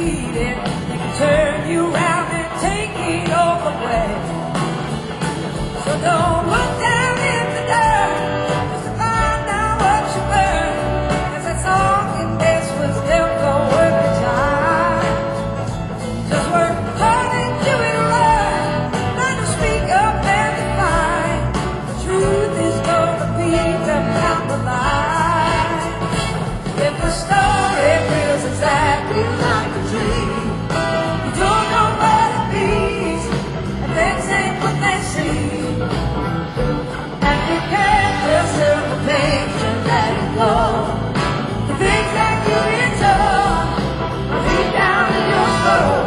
beat it, they can turn you around and take it all away. So don't look down in the dirt just to find out what you burn, 'cause that song and dance was never worth the time. Just work hard and do it right, learn to speak up and define. The truth is gonna be them down the line. If the story feels exactly like a dream, you don't know what it means, and things ain't what they seem. And you can't just turn the page and let it go. The things that you endure are deep down in your soul.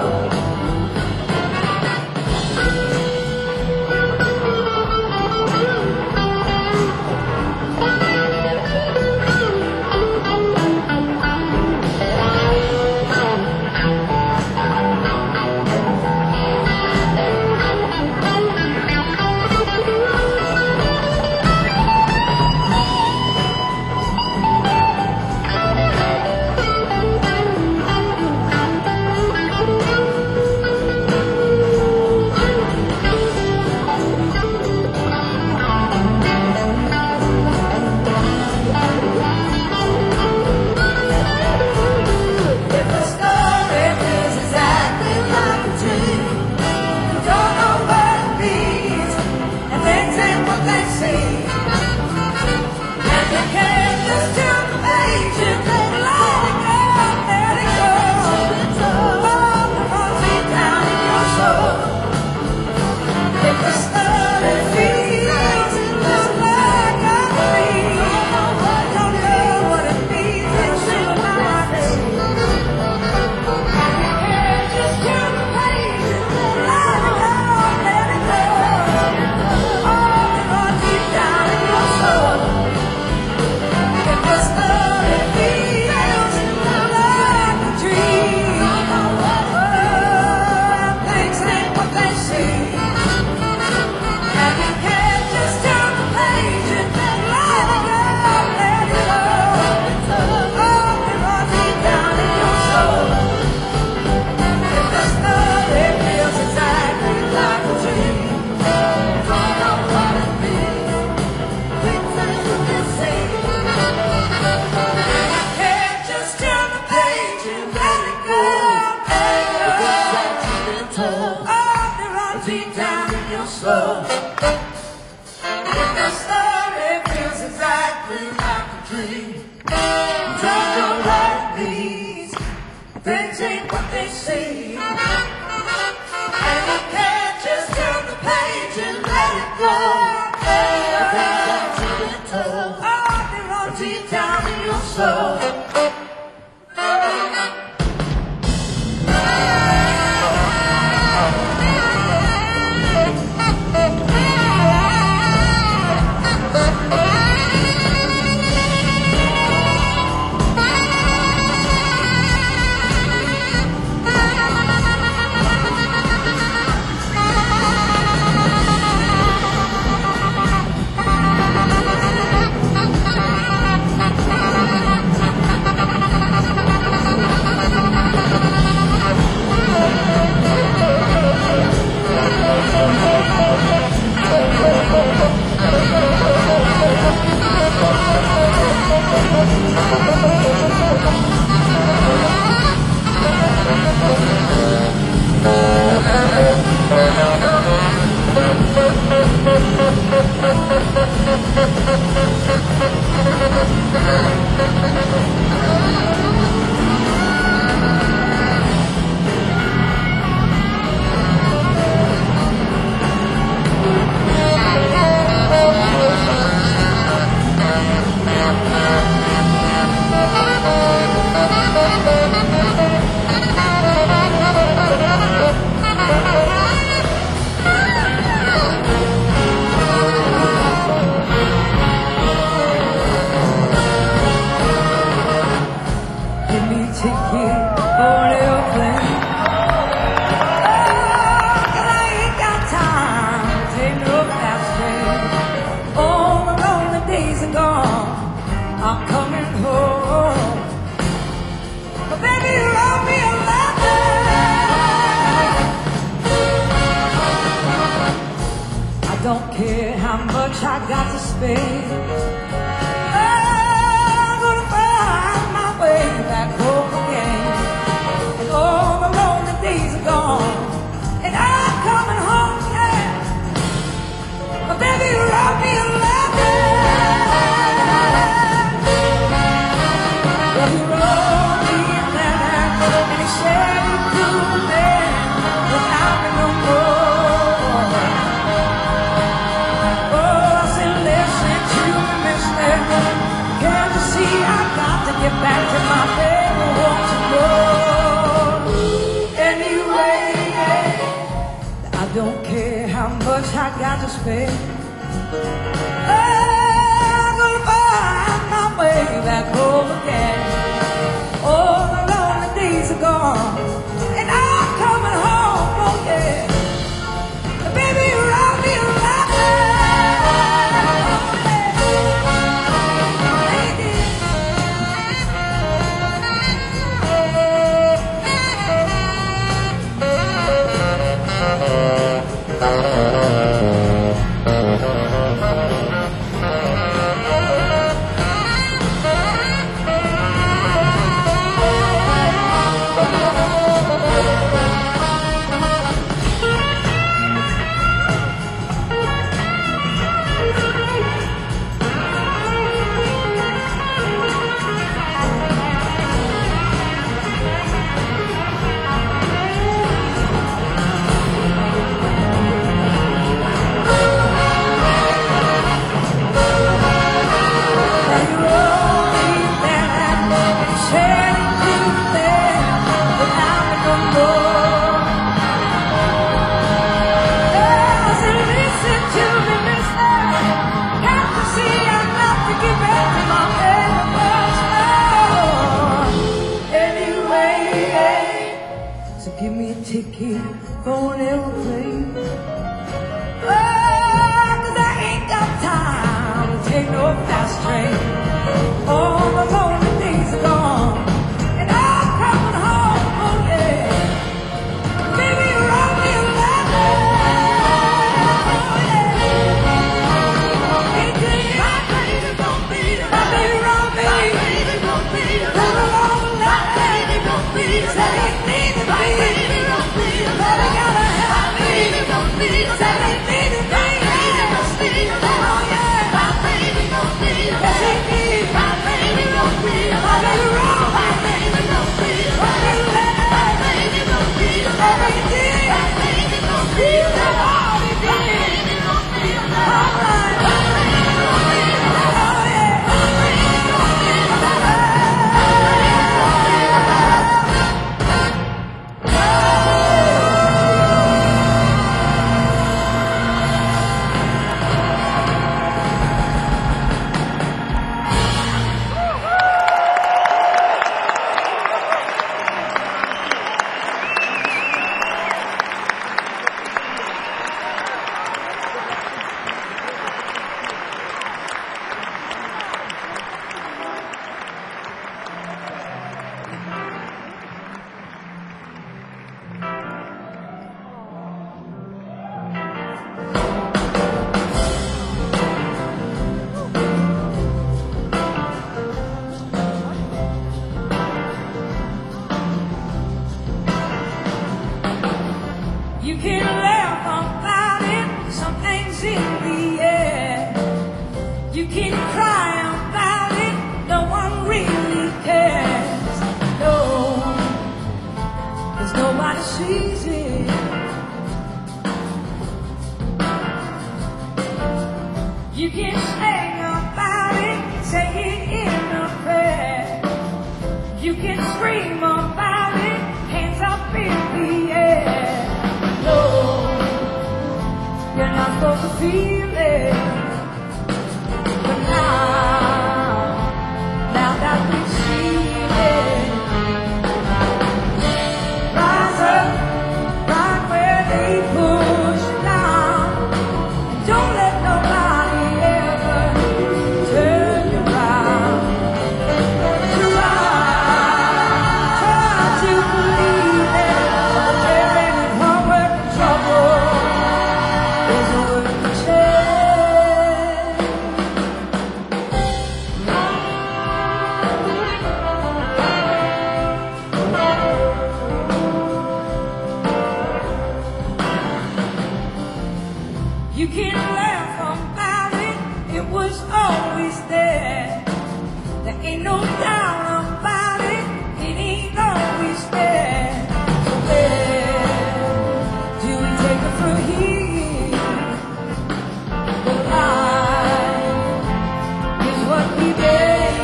Deep down in your soul, if the story feels exactly like a dream, you don't know what it means. Things ain't what they seem, and you can't just turn the page and let it go. The things that you've been told are deep down in your soul. I'm coming home. But baby, you wrote me a letter. much I got to spend. I'm gonna find my way back home again. And all the lonely days are gone, and I'm coming home, yeah. But baby, you wrote me a letter. Well, you wrote me a letter, and you said you couldn't bear without me no more. Oh, I said, listen to me, mister. Can't you see I've got to get back to my baby once more? Anyway, I don't care how much I got to spend. I'm gonna find my way back home again. All the lonely days are gone, and I'm coming home, oh yeah. Baby, you wrote me a letter. Give me a ticket for an airplane. Oh, 'cause I ain't got time to take no fast train. All the lonely days are gone, and I'm coming home, oh yeah. Baby, you wrote me a letter, oh yeah. Hey, my baby gon' be there. My baby wrote me. My baby gon' be there. Put a long letter. My baby gon' be there. Said he needed me. But I gotta have me. Said he needed me. Oh yeah. My baby gon' be there. Yes, he did. My baby gon' be there. My baby wrote. My baby gon' be there. My baby letter. My baby gon' be there. My baby did. My baby gon' be there. That's all he did. My baby gon' be there. All right. My baby gon' be there. Oh yeah. My baby gon' be there. You can laugh about it, something's in the air. You can cry about it, no one really cares. No, 'cause nobody sees it. You can sing about it, say it in a prayer. You can scream about it, hands up in the air. No, you're not supposed to feel it. But now that we see it, rise up right where they push you down. Don't let nobody ever he's dead. There ain't no doubt about it, it ain't always dead. So where do we take it from here? The life is what we gave.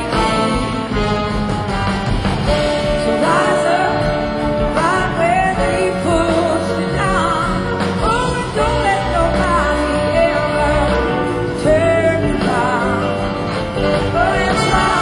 So rise up, right where they pushed it down. Oh, and don't let nobody ever turn you around. Oh, it's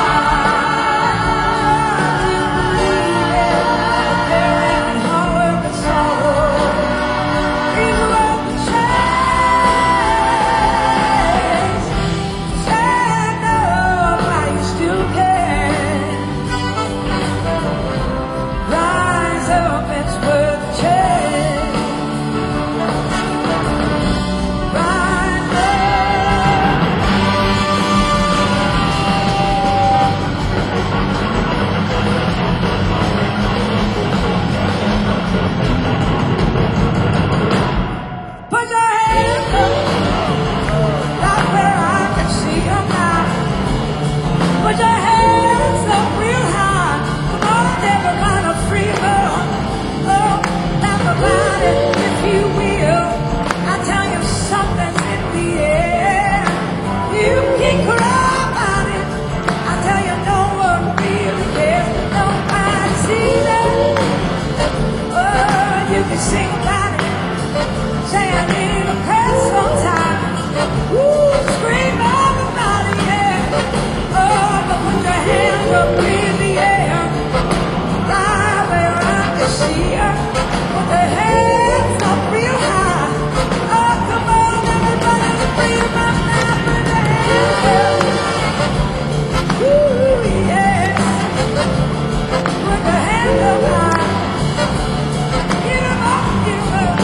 put your hands up real high. Come on, everybody, freedom. Oh, laugh about it if you will. I'll tell you something's in the air. You can cry about it. I'll tell you no one really cares. Nobody sees it. Oh, you can sing about it. Say I need a prayer sometimes. Woo, scream out about it, yeah. Oh, but put your hands up in the air, right where I can see you. Put the hands up real high. Oh, come on, everybody, the freedom of now. Put the hands up. Woo, yeah. Put the hands up high. Get 'em up, get 'em up.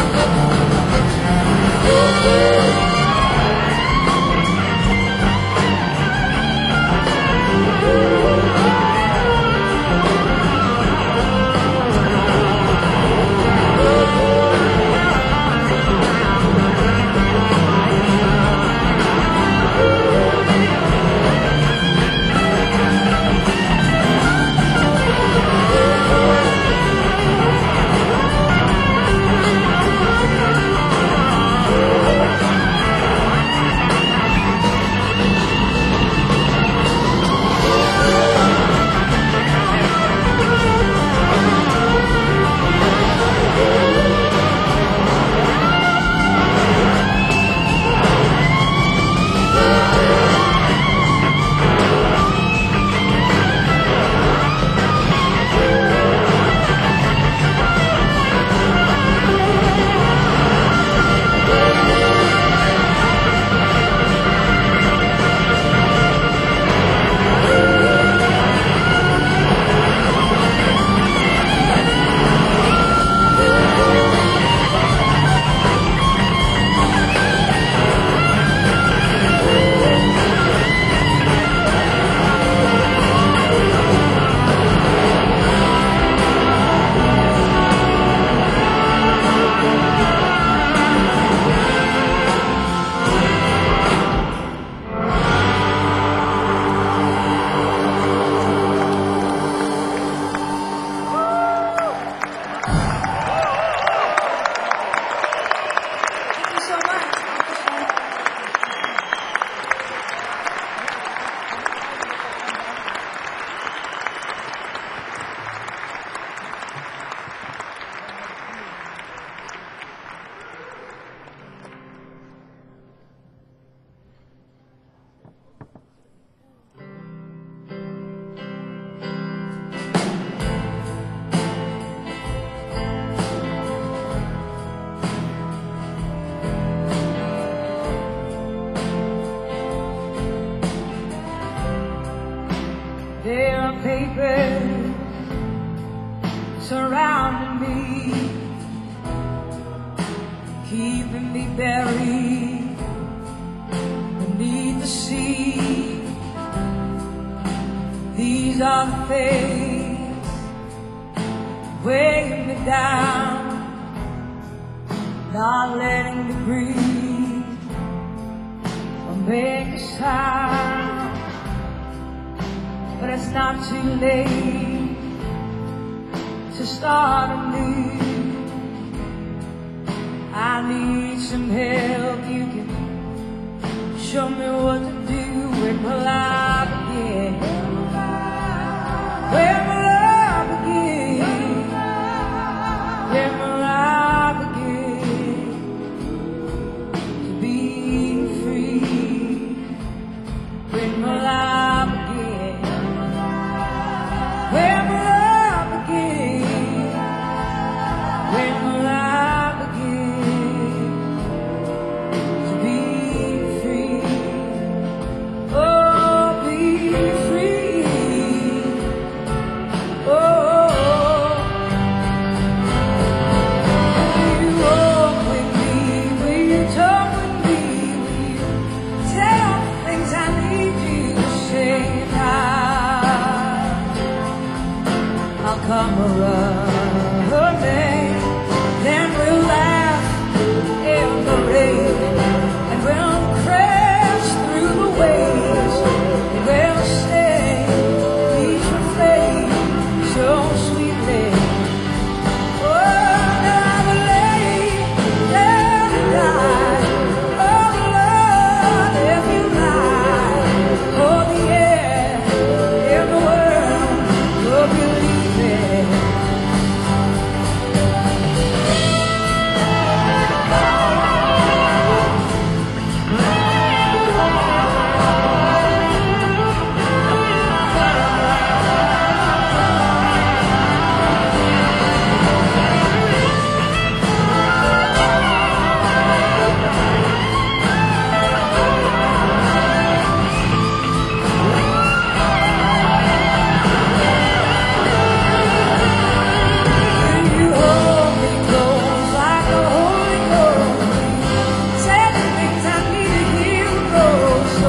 There are papers surrounding me, keeping me buried beneath the sea. These are the things weighing me down, not letting me breathe or make a sound. but it's not too late to start anew. I need some help. You can show me what to do with my life again. Where my life again. Where my life again. To be free. Where my life again. Where my life again. Where my life again. To be free. Oh, be free. Oh, will you walk with me? Will you talk with me? Will you tell the things I need you to say? I'll come running, then we'll laugh in the rain, and we'll crash through the waves, and we'll stay each flame so sweetly. Oh, now I will lay down and die. Oh, Lord, if you lie, oh, the air in the world will believe it. You hold me close like a Holy Ghost. Say the things I need to hear, Lord, so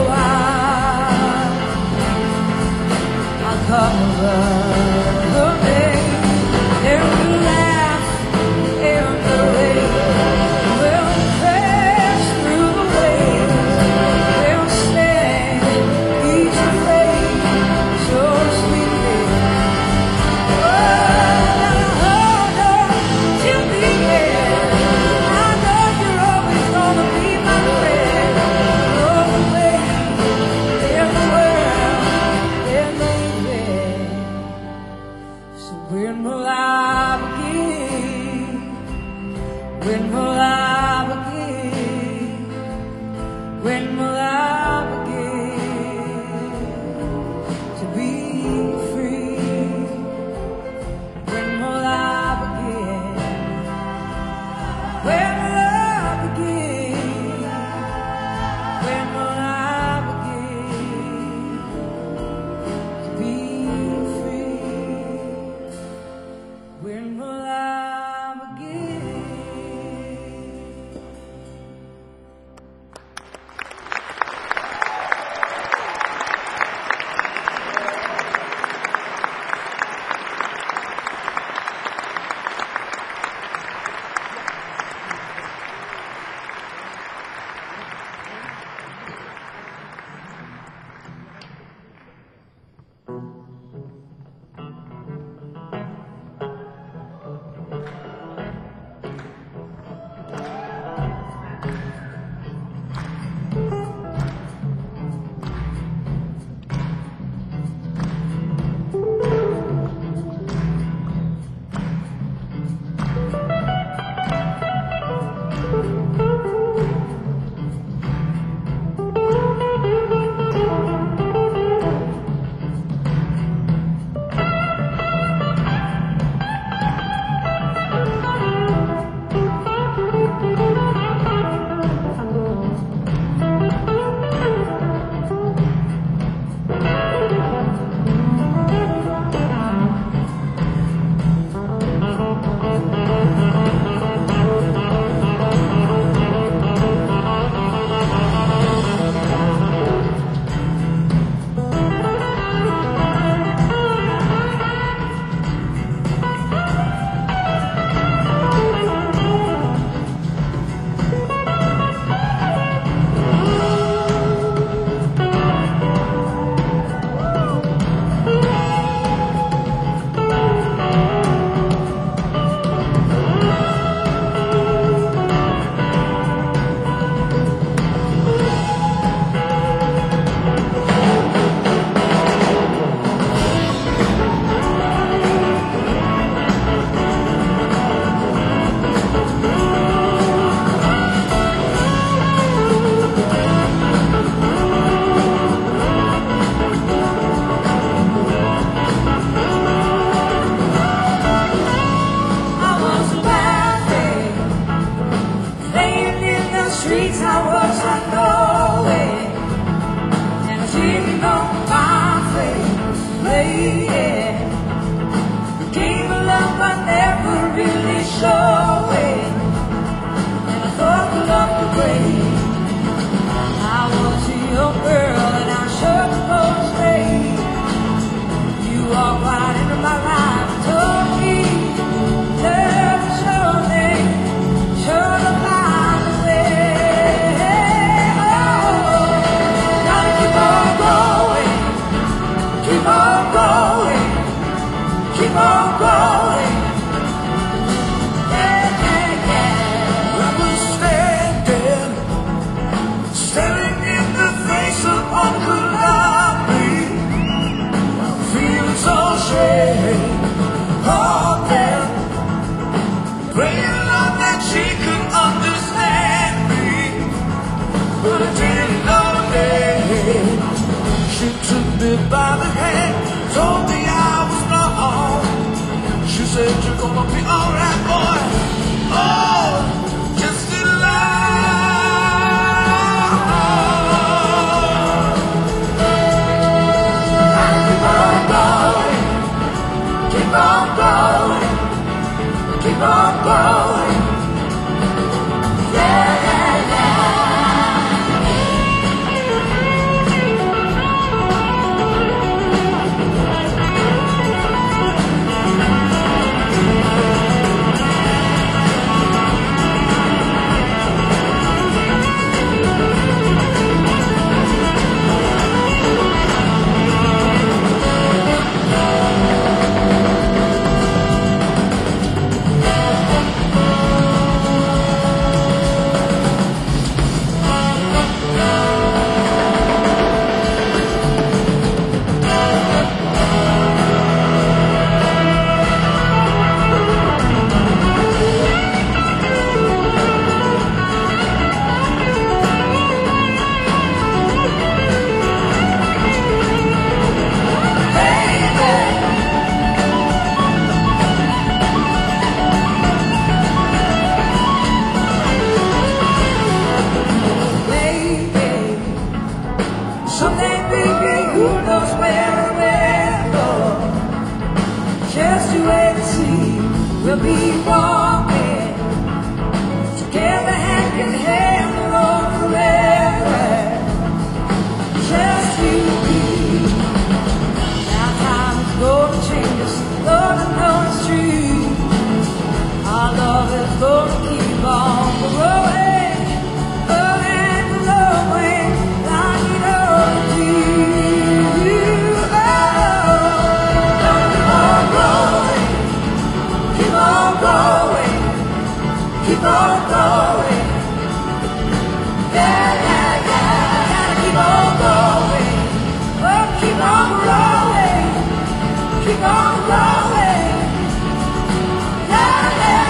I'll come running, and we'll laugh in the rain. We'll crash through the waves. We'll stand each flame so sweetly. Oh, now hold on till the end. I know you're always gonna be my friend. Oh, the way in the world, in the bed. So when will I begin? When will I begin? When will I begin to be free? When will I begin? When will I begin? When will I begin to be free? When will I begin? you're gonna be alright, boy. Oh, just in love. Keep on going, keep on going, keep on going. Yeah, yeah, someday, baby, who knows where we'll go? Just you wait and see. We'll be walking together, hand in hand, alone forever. Just you be. Now time is gonna change us. Lord, I know it's true. Our love is gonna keep on growing. Keep on going, yeah, yeah, yeah. Gotta keep on going, oh, keep on growing, keep on growing, yeah, yeah,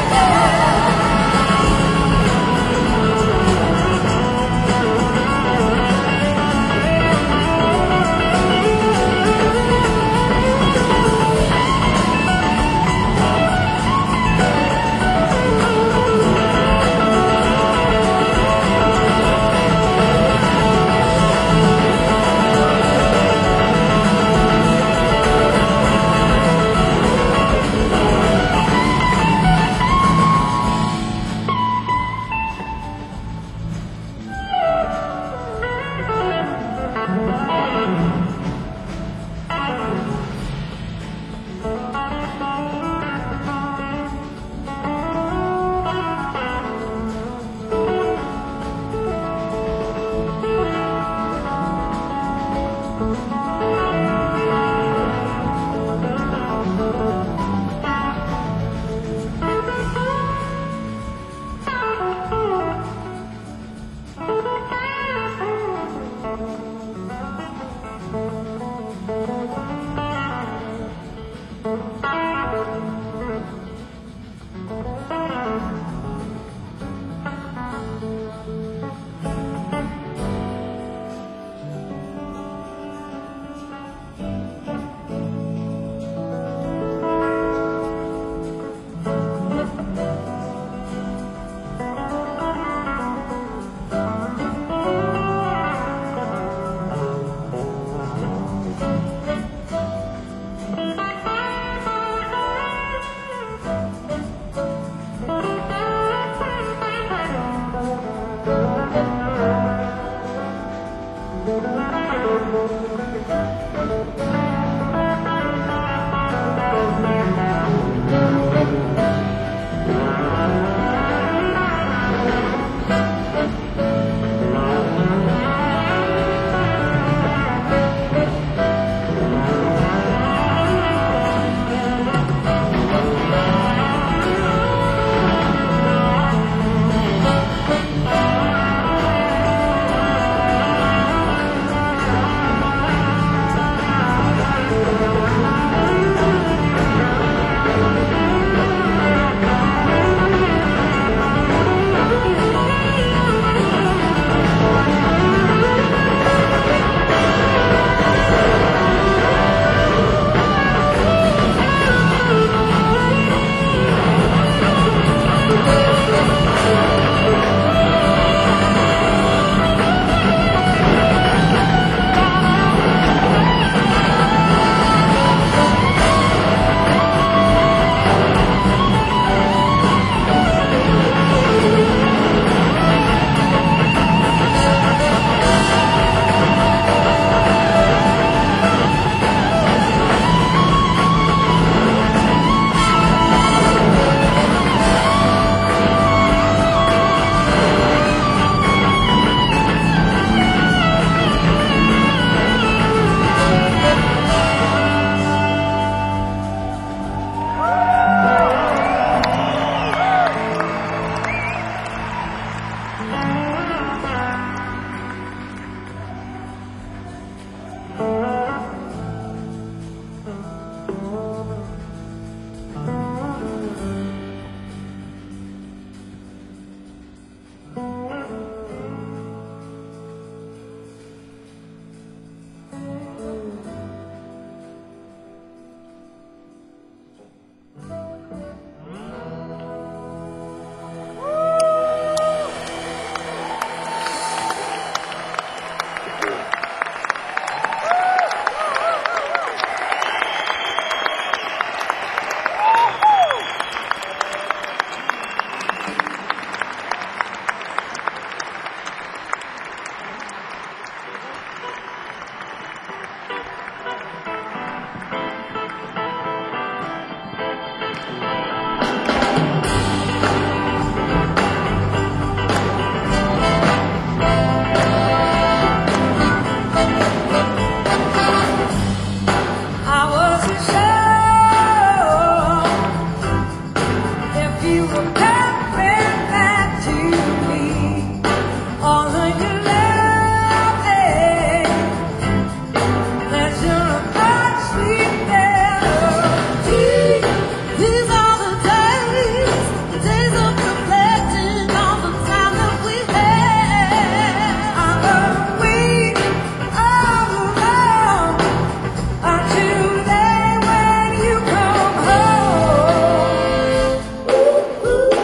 were coming back to me. All of your loving, pleasure of much sweet melody. These are the days of reflecting on the time that we had. I'm gonna wait all alone until the day when you come home.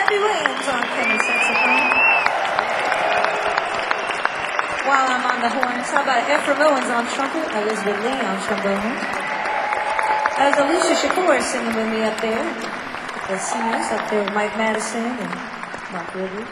Randy Williams on tenor saxophone. While I'm on the horns, how about Ephraim Owens on trumpet, Elizabeth Lee on trombone. There's Alicia Shakur singing with me up there. The singers up there, Mike Madison and Mark Rivers.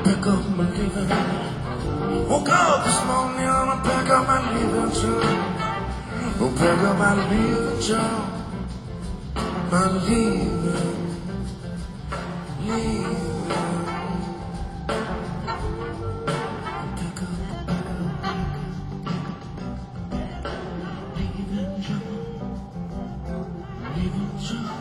Pick up my leaving. Woke up this morning and I pack up my leaving too. Oh, pack up my leaving, John. My leaving, leaving. Pick up my leaving, John. Leaving, John.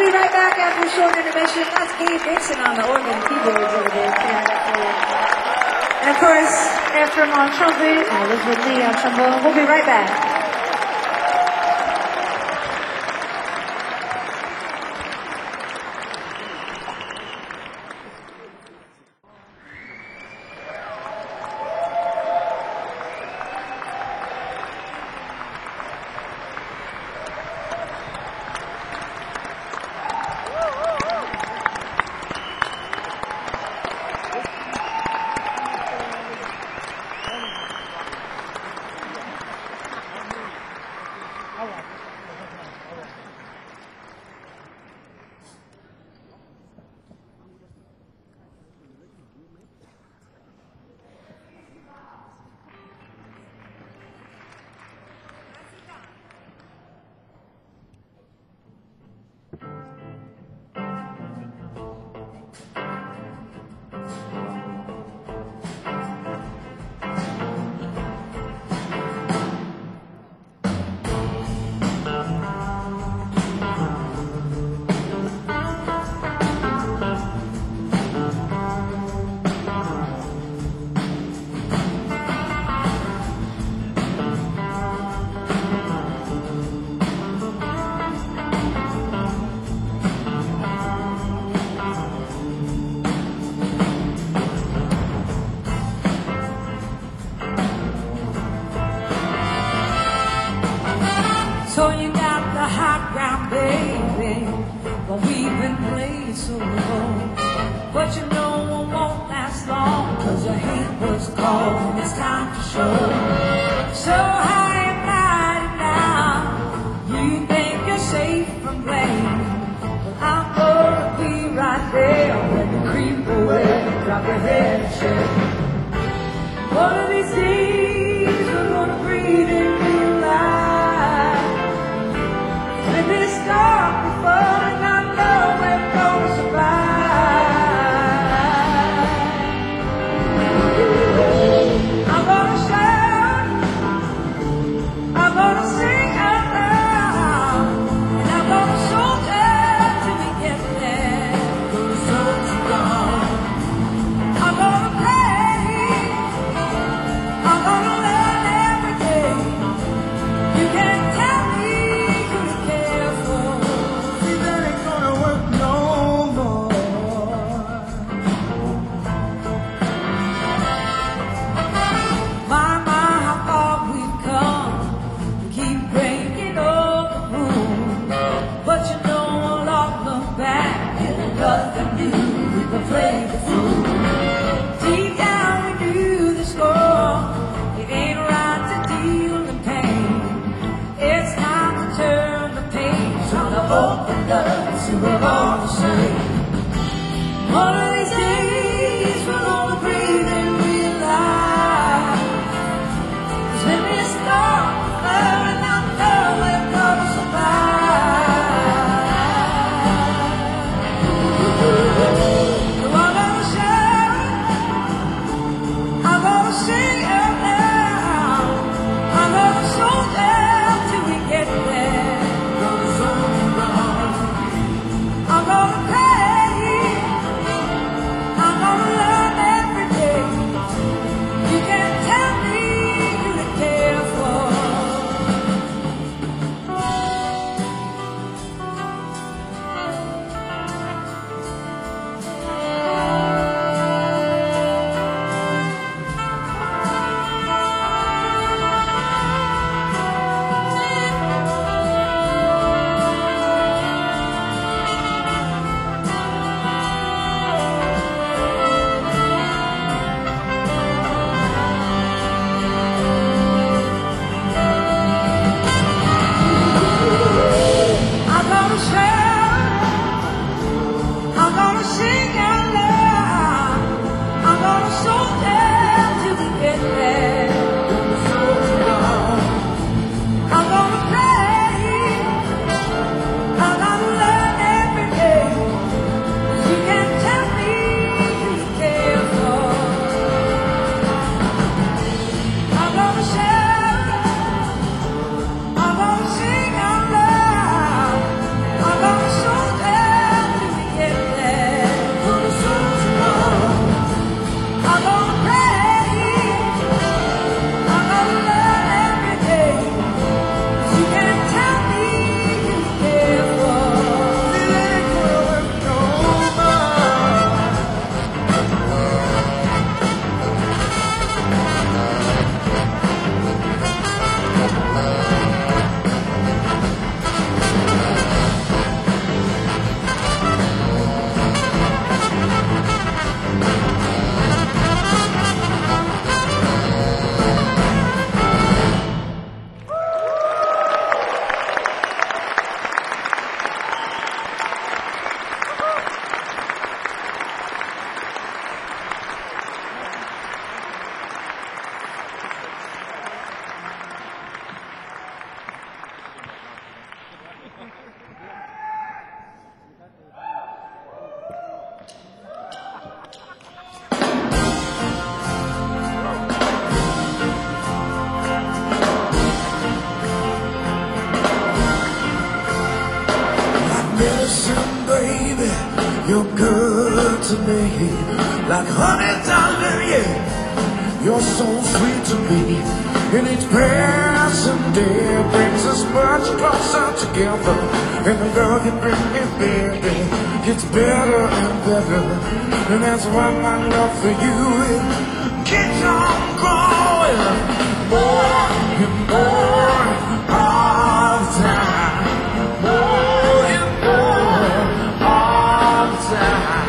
be right back after a short intermission. That's Gabe Dixon on the organ keyboards over there. And of course, Ephraim on trumpet and Elizabeth Lee on trombone. We'll be right back. So you got the hot ground, baby. Well, we've been playing so long, but you know it won't last long, 'cause your hand was called and it's time to show. So high and mighty now, you think you're safe from blame. Well, I'm gonna be right there when you creep away, drop your head and shake. One of these days we're gonna breathe in new life. When this dark before and I know we're gonna survive. I'm gonna shout, I'm gonna sing out loud, and I'm gonna soldier till we get there. Gonna soldier on. I'm gonna pray, I'm gonna learn every day. You can't tell me who to care for. See, that ain't gonna work no more. My, how far we've come. Keep breaking all the rules. But you know we'll all look back. It's nothing new. We can play the fool. Deep down we knew the score. It ain't right to deal the pain. It's time to turn the page. Trying to open up and see what all the same. One of these days we're gonna breathe and realize. 'Cause when we start and I know we're gonna survive. So I'm gonna shout, I'm gonna sing out loud, I'm gonna soldier till we get there. Gonna soldier on. I'm gonna pray, You're good to me, like honey, darling, yeah. You're so sweet to me, and each passing day brings us much closer together. And the girl you bring me, baby, gets better and better. And that's why my love for you it keeps on growing more and more all the time. More and more all the time.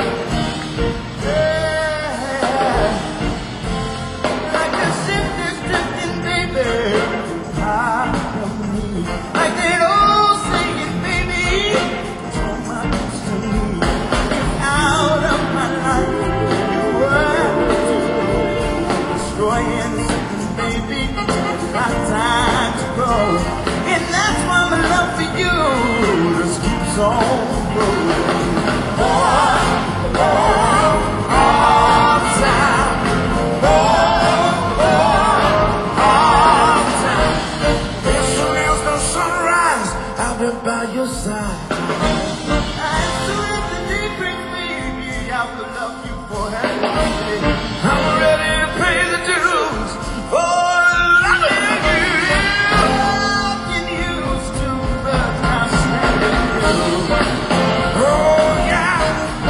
By your side, I swear the deep baby, I will love you forever. I'm ready to pay the dues for loving you. Can use to but I'm standing you. Oh yeah,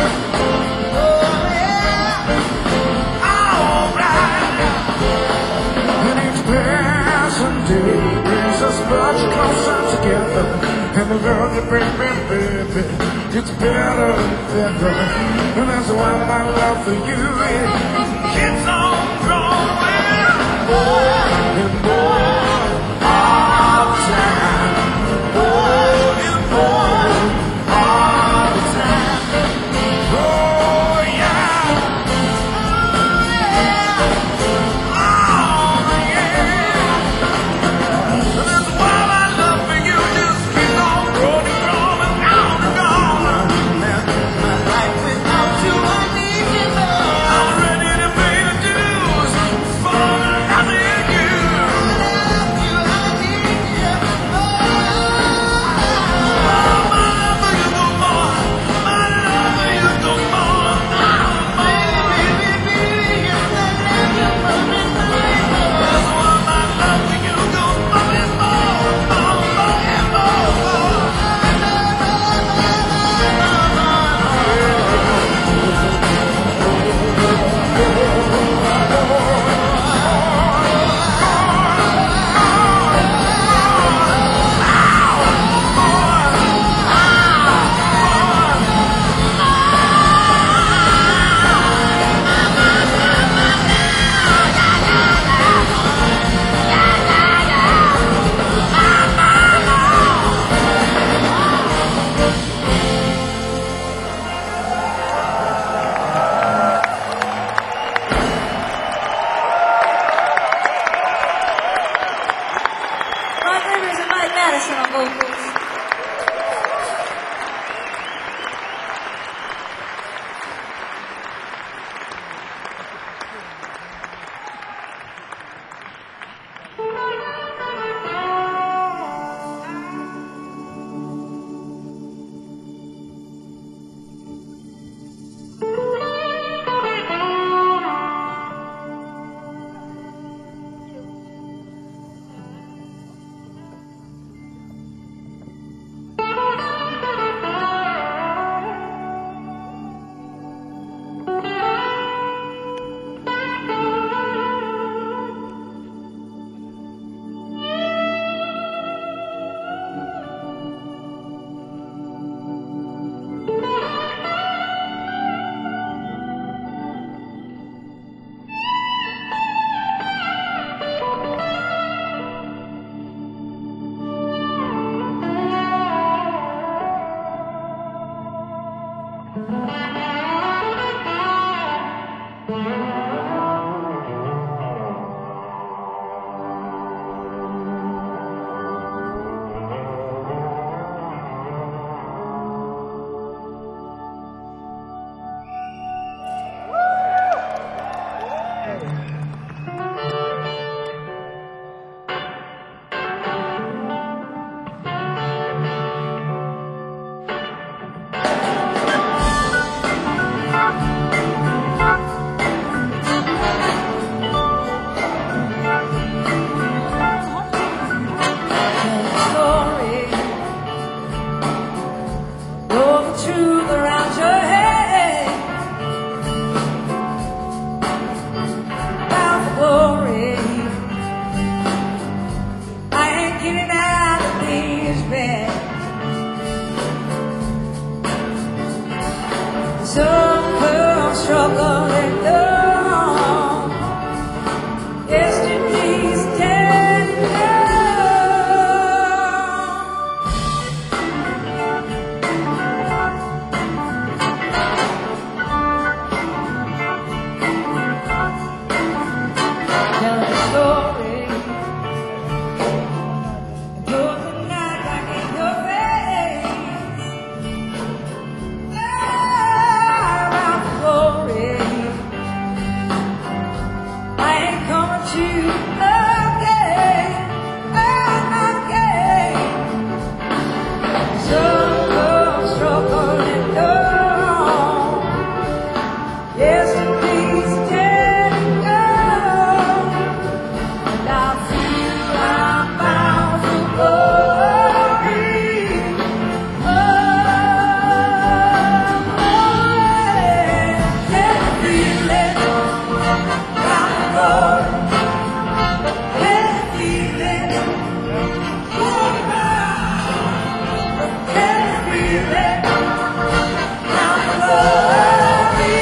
alright. And each passing day brings us much closer together. And the girl you bring me, baby, gets better and better. And that's why my love for you it keeps on growing more and more all the time. More and more all the time. Oh yeah, oh yeah. And that's why my love for you just keeps on growing. Madison on vocals. Some come struggling down. Yesterday's dead and tell the story and put the night back in your face. About the glory, I ain't coming to again, again. Some come struggling down. Yesterday's dead and gone, and I feel I'm bound for glory. Can you feel it? Round the road. Can you feel it? Going round. Can you feel it? Round the glory.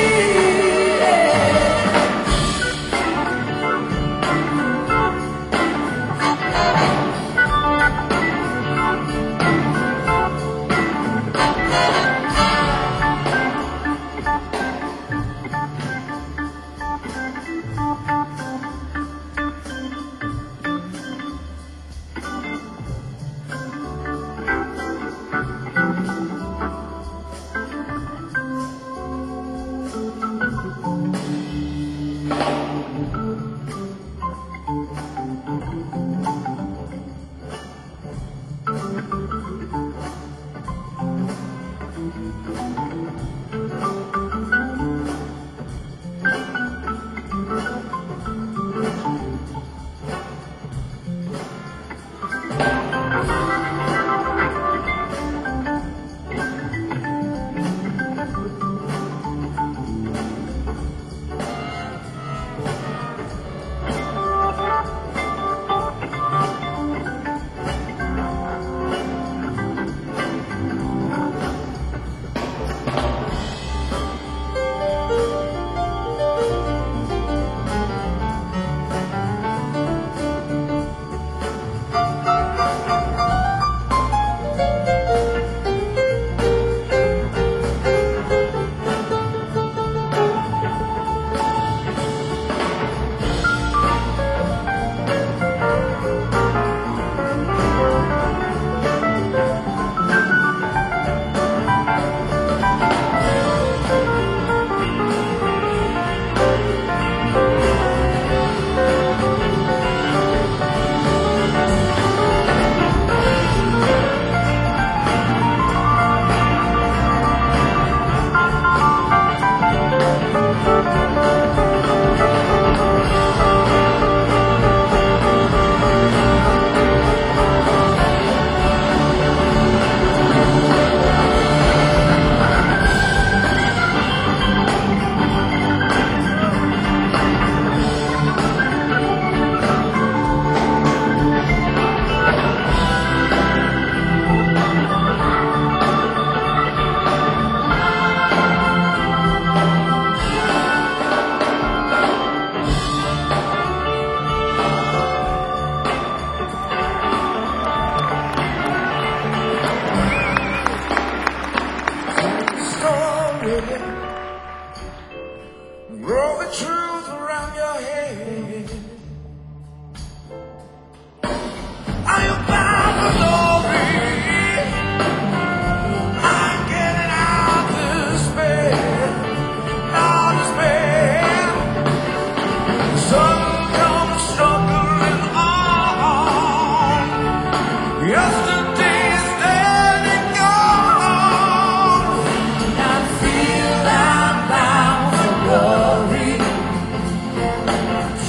Roll the truth around your head. Are you bound for glory? I'm getting out despair, out despair. Some come struggling on. Yesterday's dead and gone. I feel I'm bound for glory.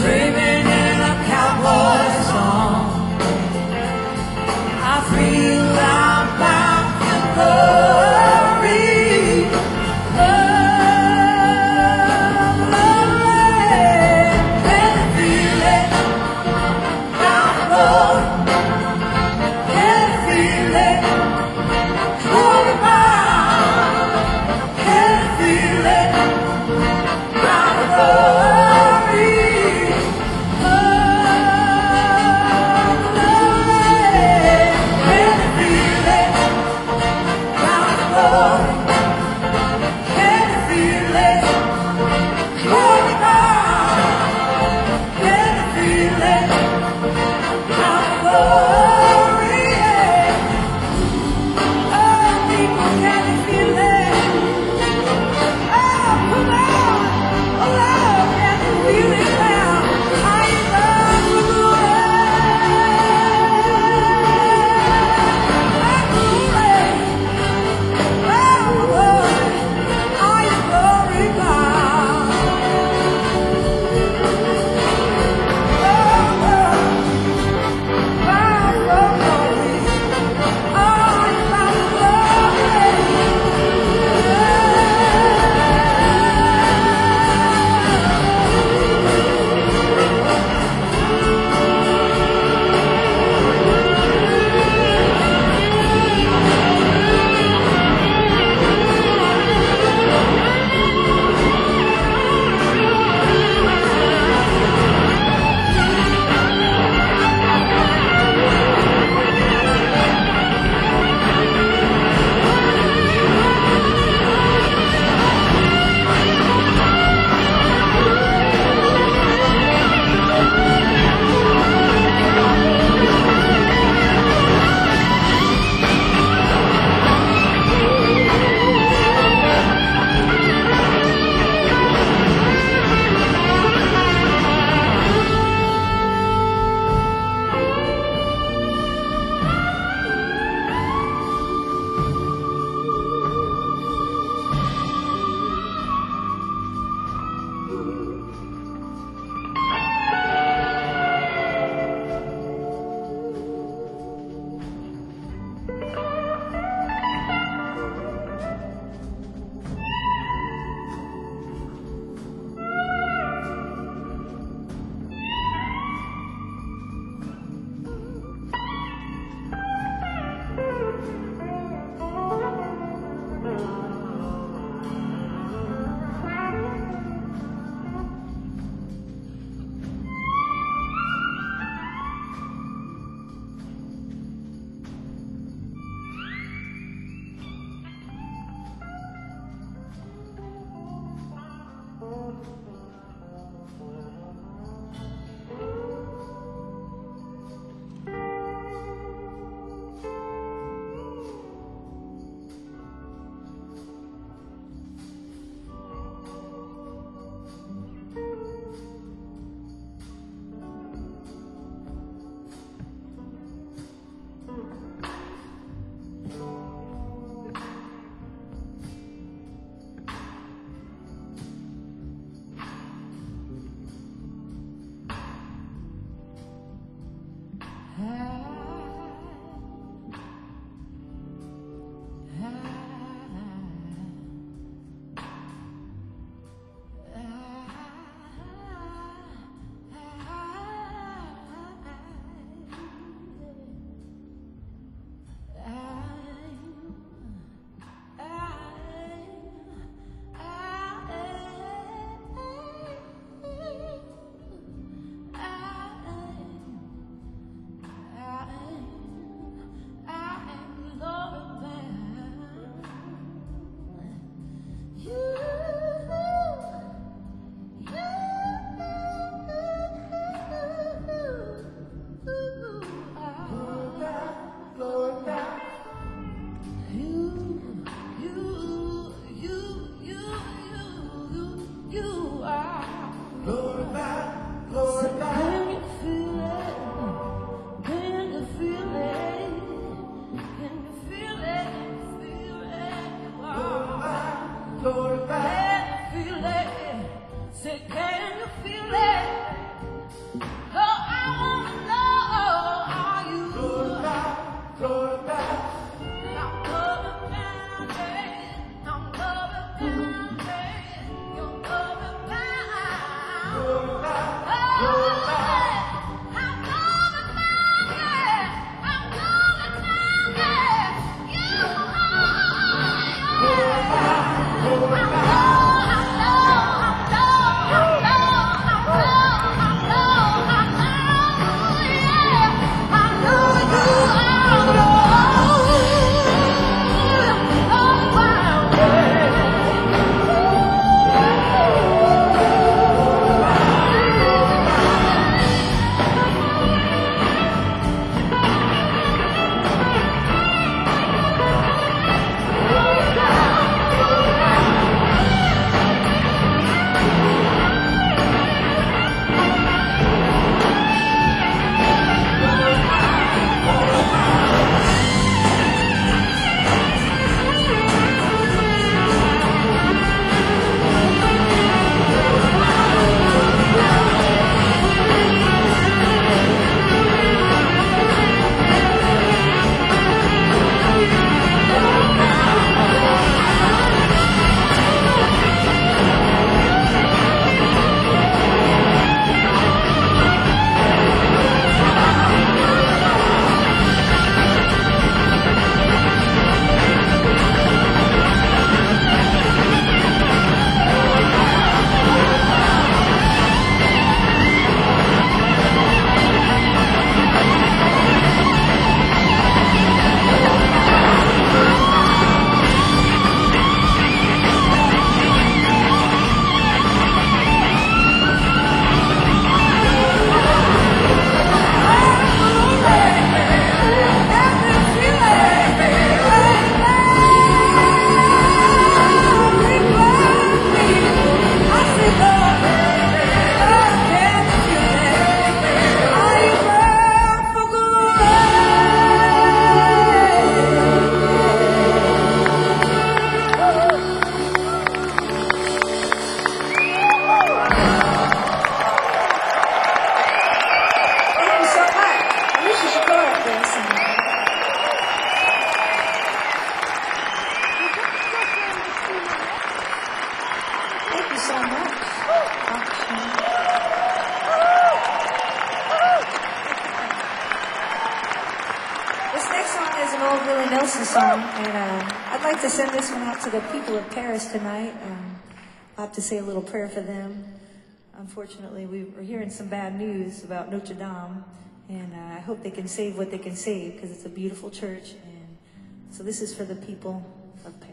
Can you feel it? Say, can you feel it? Oh, I wanna know, are you? I'm going down, babe. I'm going down, babe. You're going down. Oh, I'm going down, yeah. I'm going down, yeah. You Nelson song, and I'd like to send this one out to the people of Paris tonight. I'll have to say a little prayer for them. Unfortunately, we're hearing some bad news about Notre Dame, and I hope they can save what they can save, because it's a beautiful church. And so this is for the people of Paris.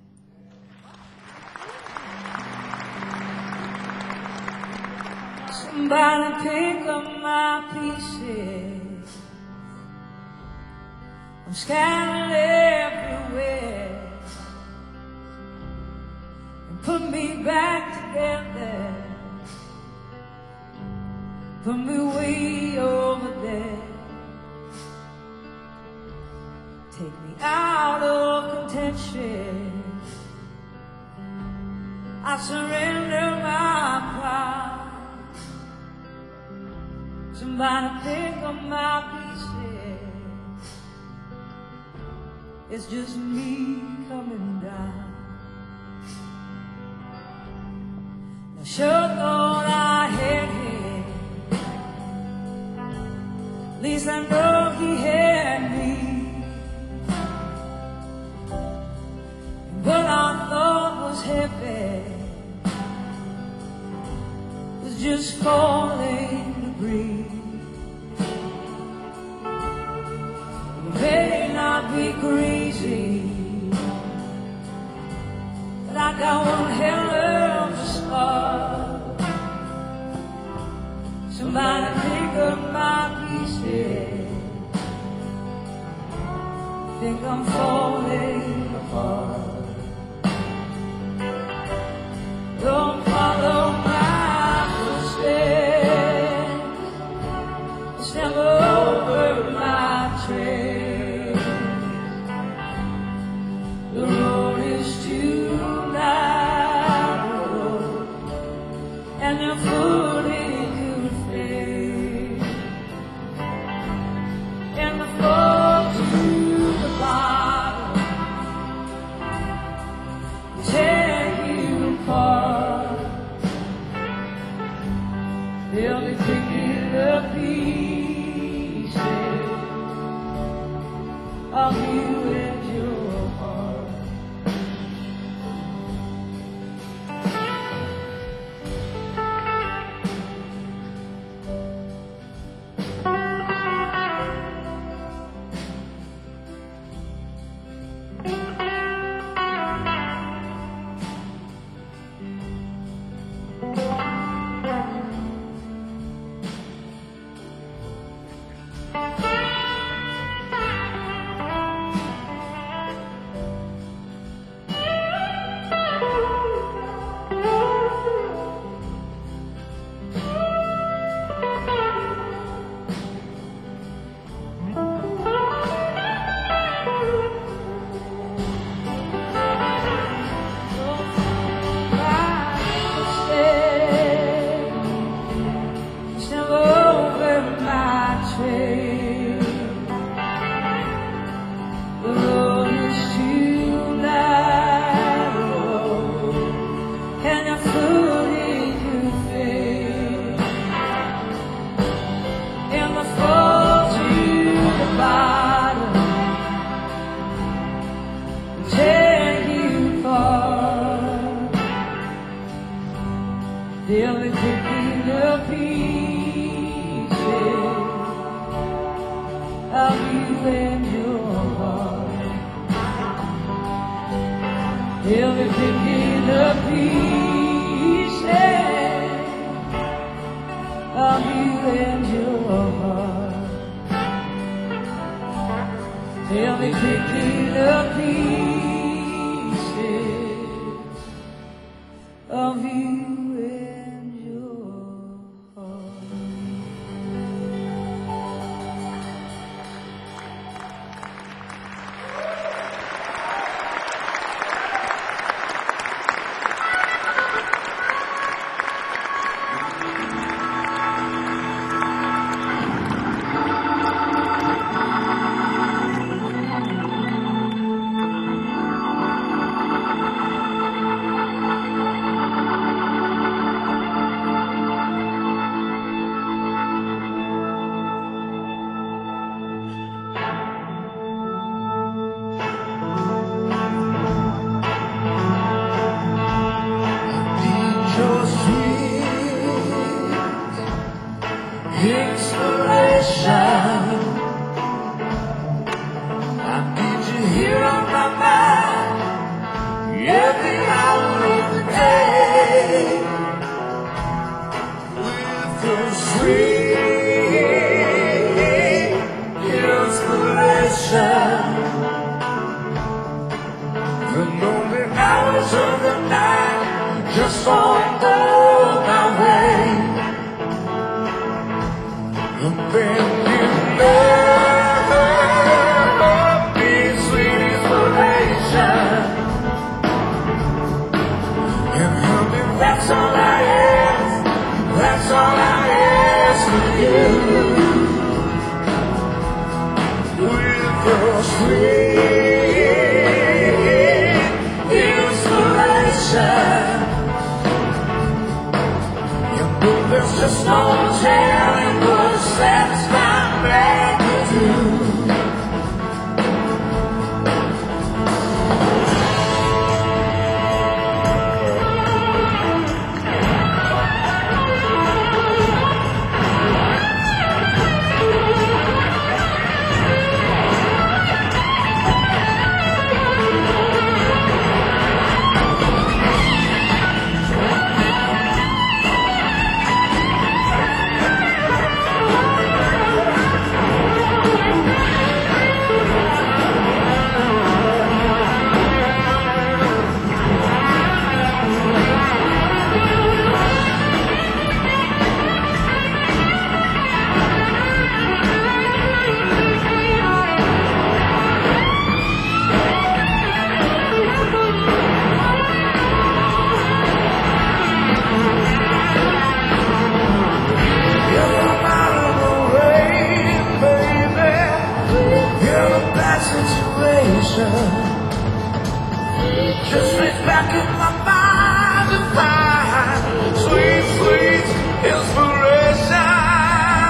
Somebody pick up my pieces. I'm scattered everywhere, and put me back together. Put me way over there. Take me out of contention. I surrender my pride. Somebody pick up my pieces. It's just me coming down. I sure thought I had him. At least I know he had me. And what I thought was heaven was just falling debris. May not be crazy, but I got one hell of a scar. Somebody pick up my pieces. Think I'm falling apart. Don't follow my footsteps. Step over my trail. The road is too narrow. They'll be picking the pieces of you and your heart. They'll be picking the pieces of you and your heart. They'll be picking the pieces of you and your heart. Inspiration, I need you here on my mind, every hour of the day, with your sweet inspiration. The lonely hours of the night just won't go my way. And then you love me, sweet inspiration. And honey, that's all I ask, that's all I ask of you. With your sweet inspiration. You know there's just no telling what satisfying back with you. Just reach back in my mind and find sweet, sweet inspiration.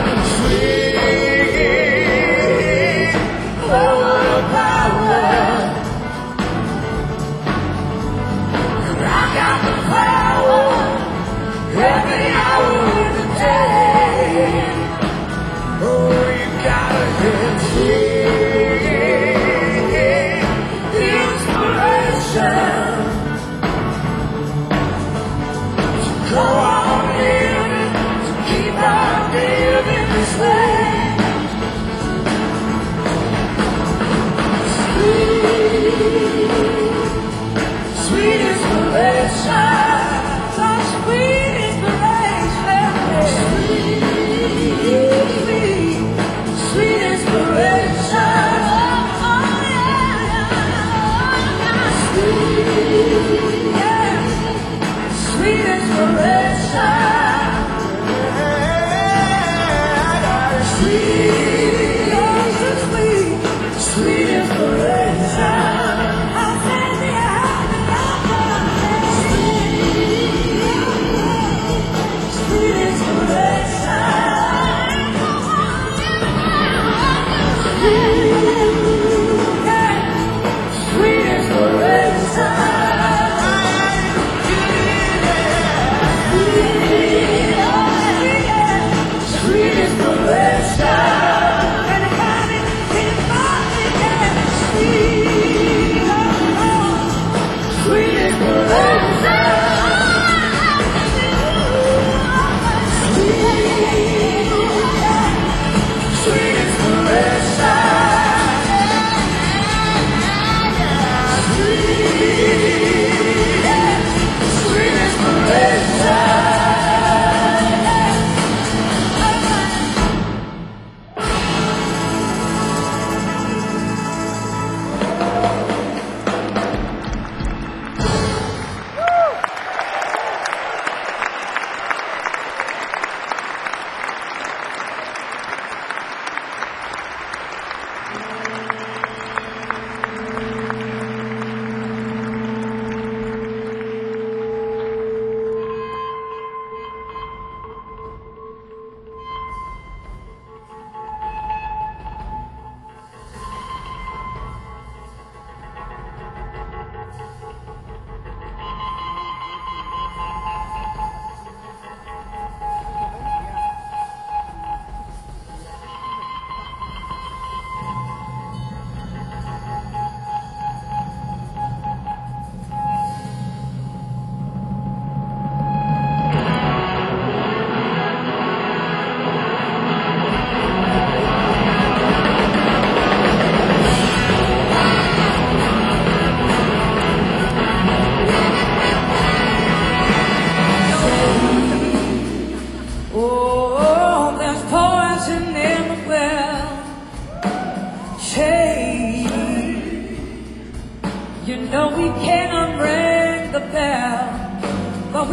Sweet, full power. And I got the power every hour of the day. Oh, you gotta get sweet. Go on living, to keep on living this way. Sweet, sweet inspiration, such sweet inspiration. Sweet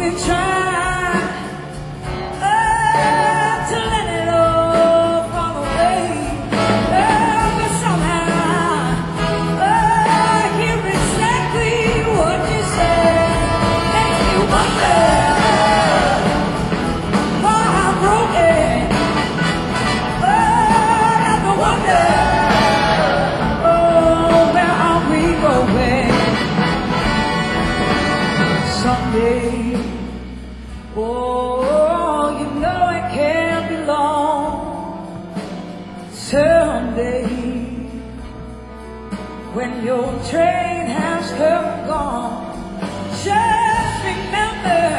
we try to let it all fall away, but somehow I hear exactly what you say. Makes me wonder why I'm broken. I have to wonder, oh, where are we going someday? Oh, you know it can't be long. Someday, when your train has come and gone, just remember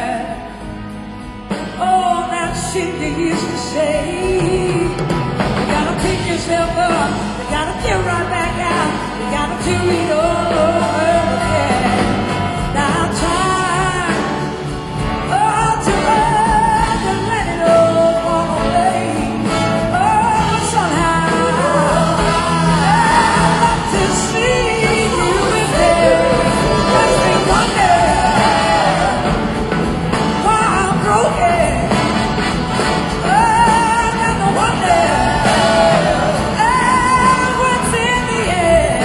all that shit you used to say. You gotta pick yourself up, you gotta get right back out, you gotta do it all over again. Now try to let it all fall away. Oh, somehow I'd like to see you again. Makes me wonder why I'm broken. I never wonder what's in the air.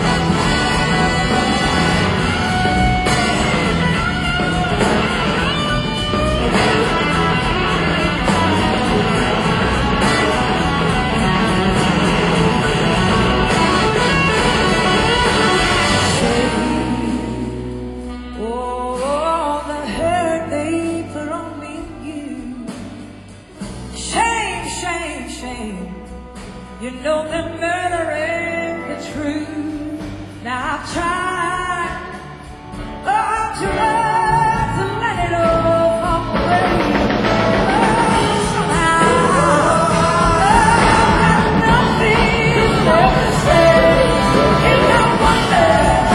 Oh, the hurt they put on me and you. Shame, shame, shame. You know that murder ain't the truth. Now I've tried to let it all fall away. Oh, somehow I've got nothing left to say. And I wonder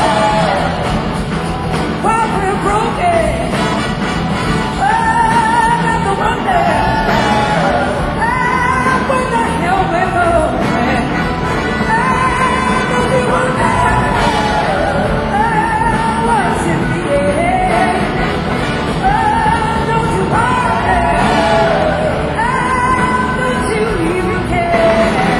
why we're broken. I never wonder when the hell we're going. Don't you wonder what's in the air? Don't you wonder? Don't you even care?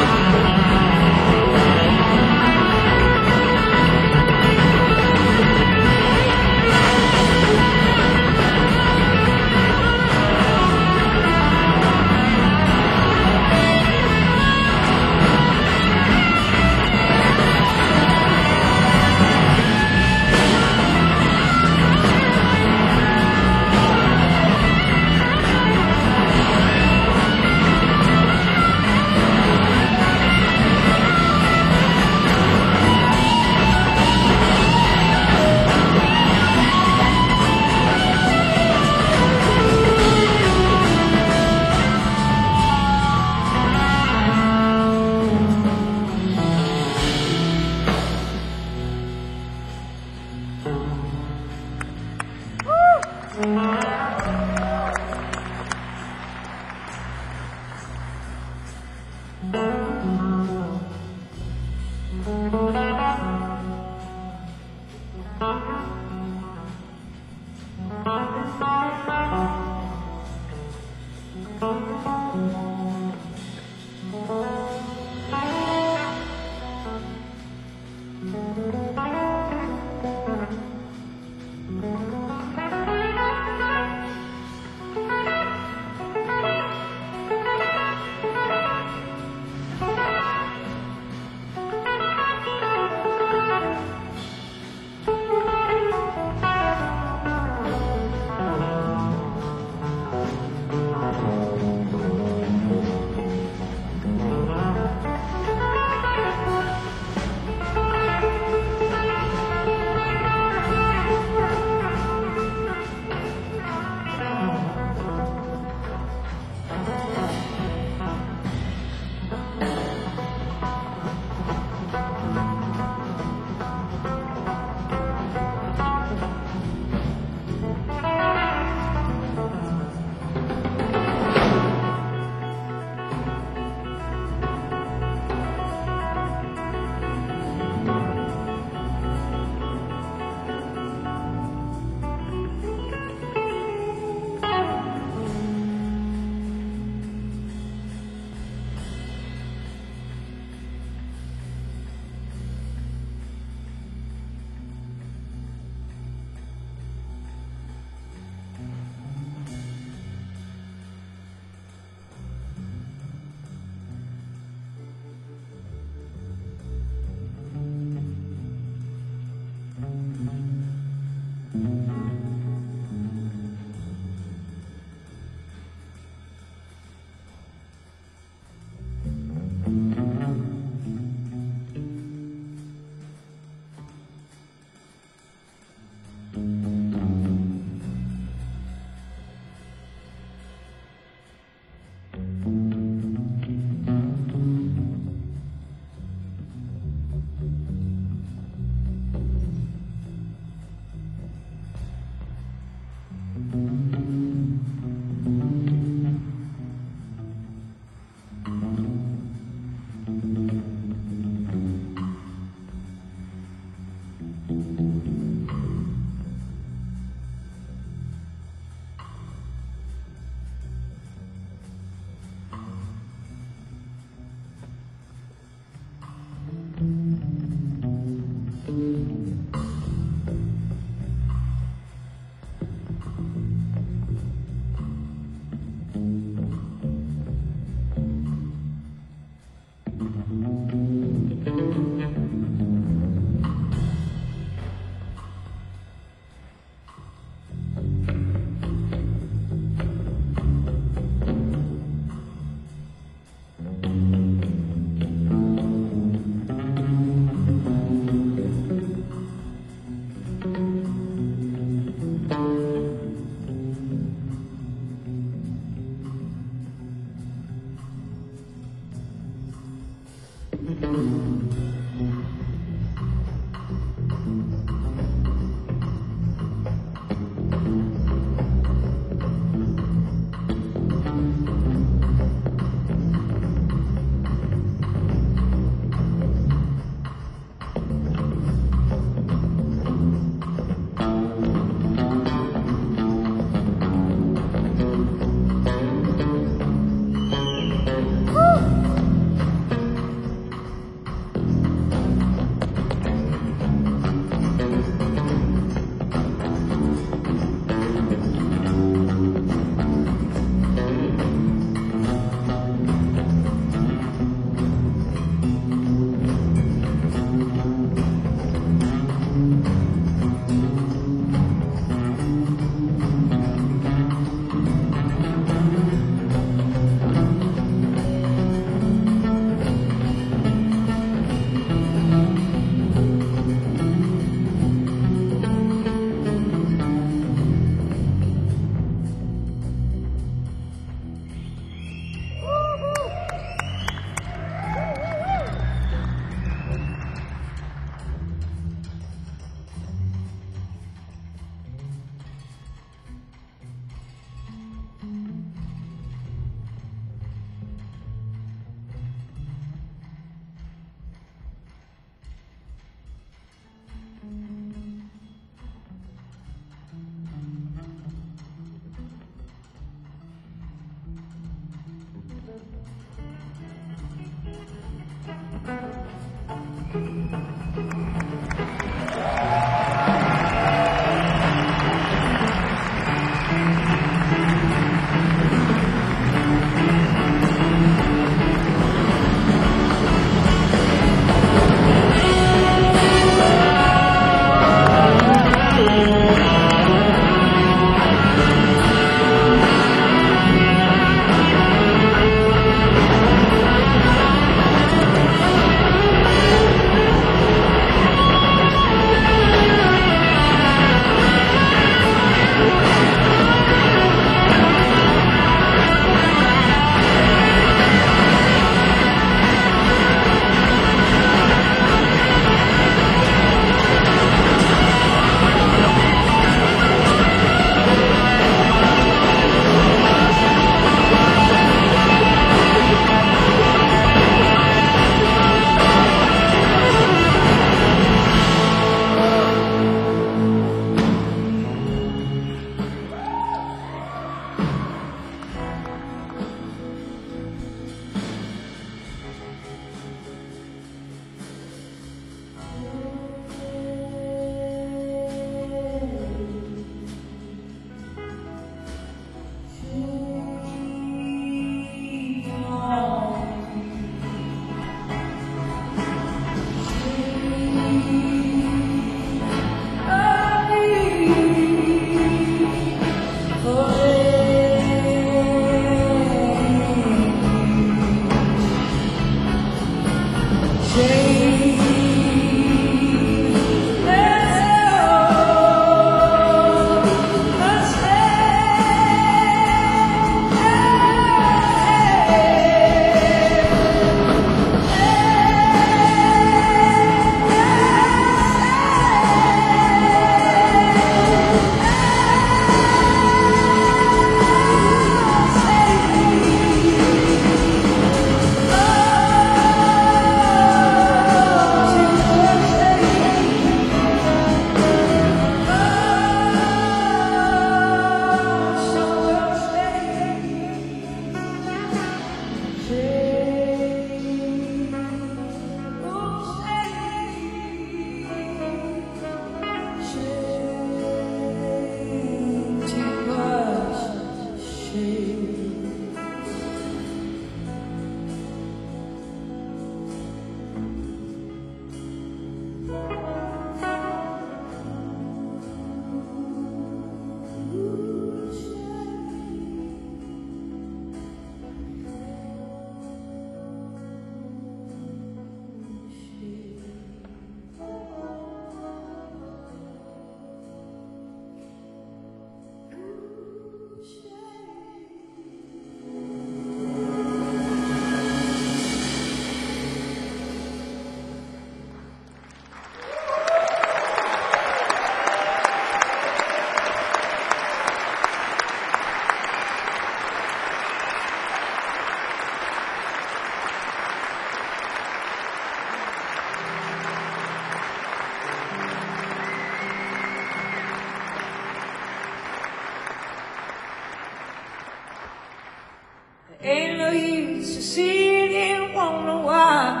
used to see it and wonder why,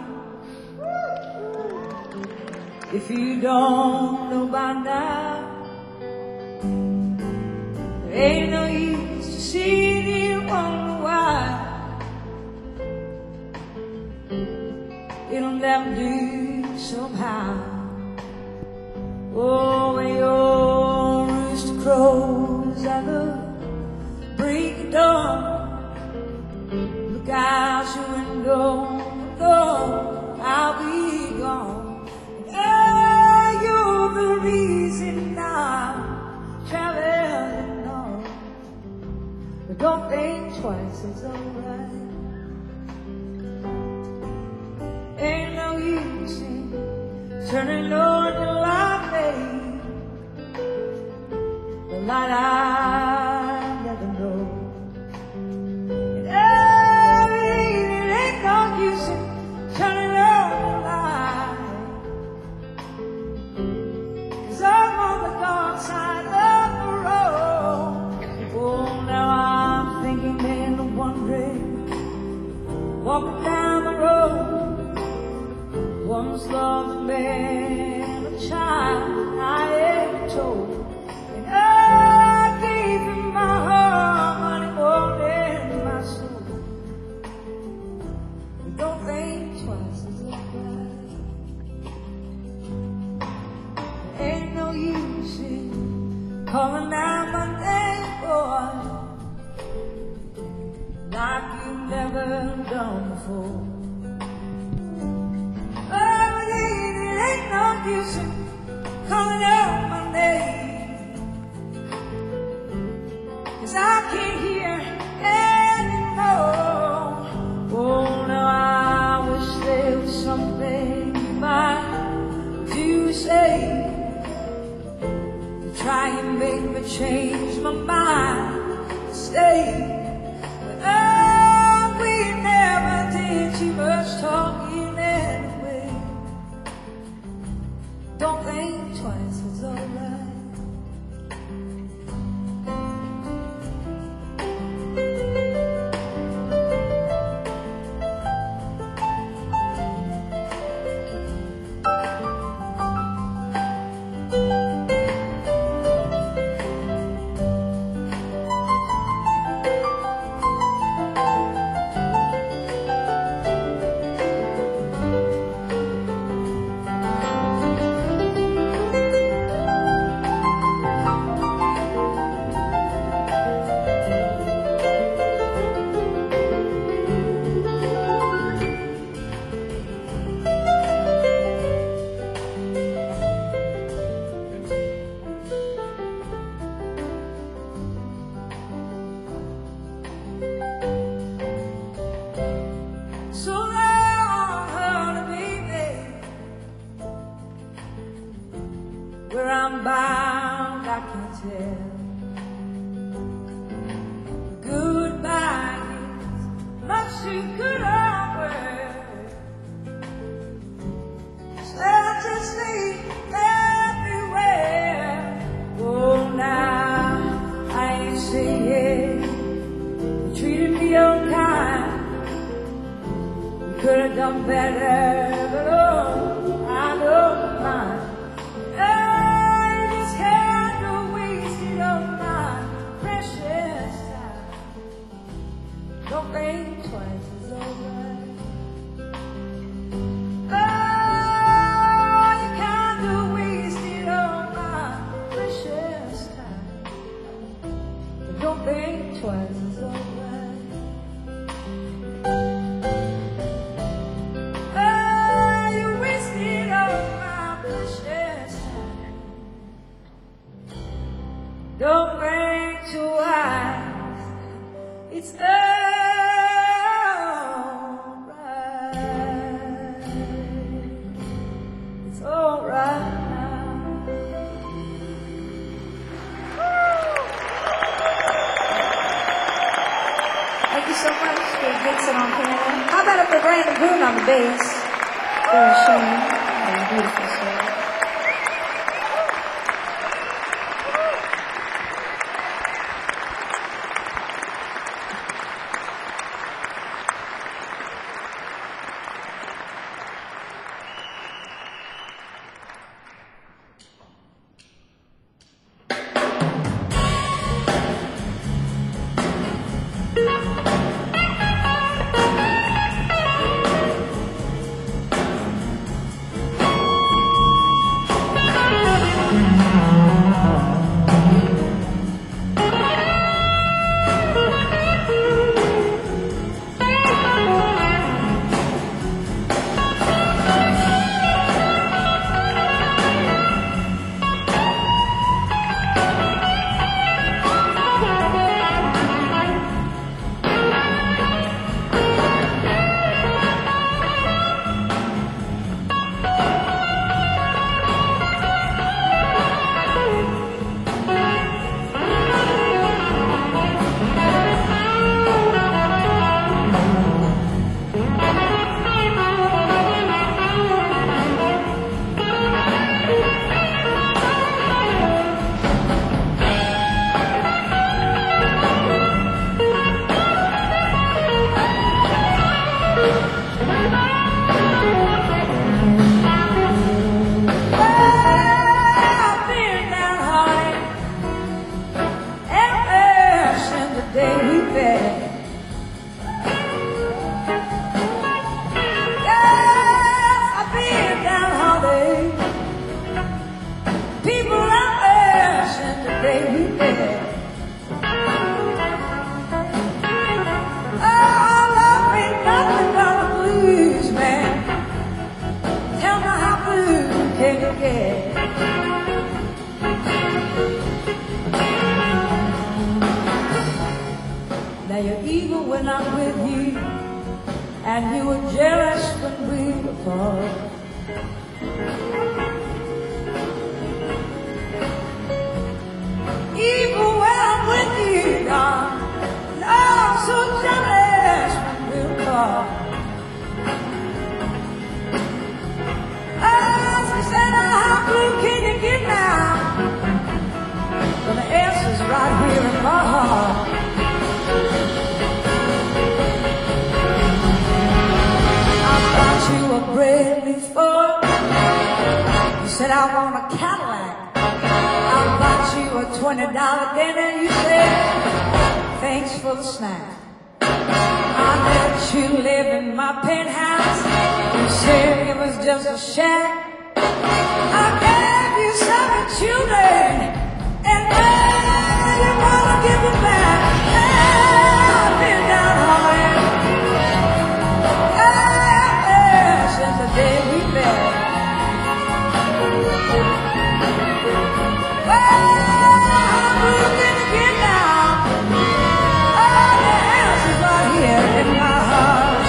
babe. If you don't know by now, there ain't no use to see it and wonder why. It'll never do somehow. Oh, when your rooster crows at the break of dawn, look out your window, Lord, I'll be gone. And you're the reason I'm traveling on. But don't think twice, it's alright. Ain't no use in turning on the light, babe. The light I never know. And it ain't no use in turning on the light, 'cause I'm on the dark side of the road. Oh, now I'm thinking and wondering, walking down the road. Once loved a man, a child, I ain't told. And I gave him my heart, money more than my soul. But don't think twice, it's alright. There ain't no use in calling out my name, boy, like you've never done before. Use it, calling out my name, 'cause I can't hear anymore. Oh, now I wish there was something you might do, say, to try and make me change my mind, stay. But we never did too much talking anyway. Don't think twice, it's alright. Where I'm bound, I can tell. Goodbye is much too good a word. Sad to sleep everywhere. Oh, now I ain't saying you treated me unkind. You could have done better, but oh, I don't mind. Don't think twice, it's alright. Oh, you kinda wasted all my precious time. But don't think twice, it's alright. Oh, you wasted all my precious time. Don't think twice, it's alright. It's alright now. Thank you so much, Dave Dixon on piano. How about up the Brandon Boone on the bass? Very showing. Very beautiful show. I've been downhearted ever since the day we met. Yes, I've been downhearted. People out there since the day we met. Oh, love ain't nothing but a blues, man. Tell me how blue can you get? Now you're evil when I'm with you, and you were jealous when we were apart. Evil when I'm with you, darling, and I'm so jealous when we're apart. She said, oh, how blue can you get now? Well, the answer's right here in my heart. I bought you a brand new Ford. You said, I want a Cadillac. I bought you a $20 dinner. You said, thanks for the snack. I let you live in my penthouse. You said it was just a shack. I gave you 7 children, and now you wanna give them back. I've been downhearted ever since the day we met. Well, how blue can you get now? Oh, the answer's right here in my heart.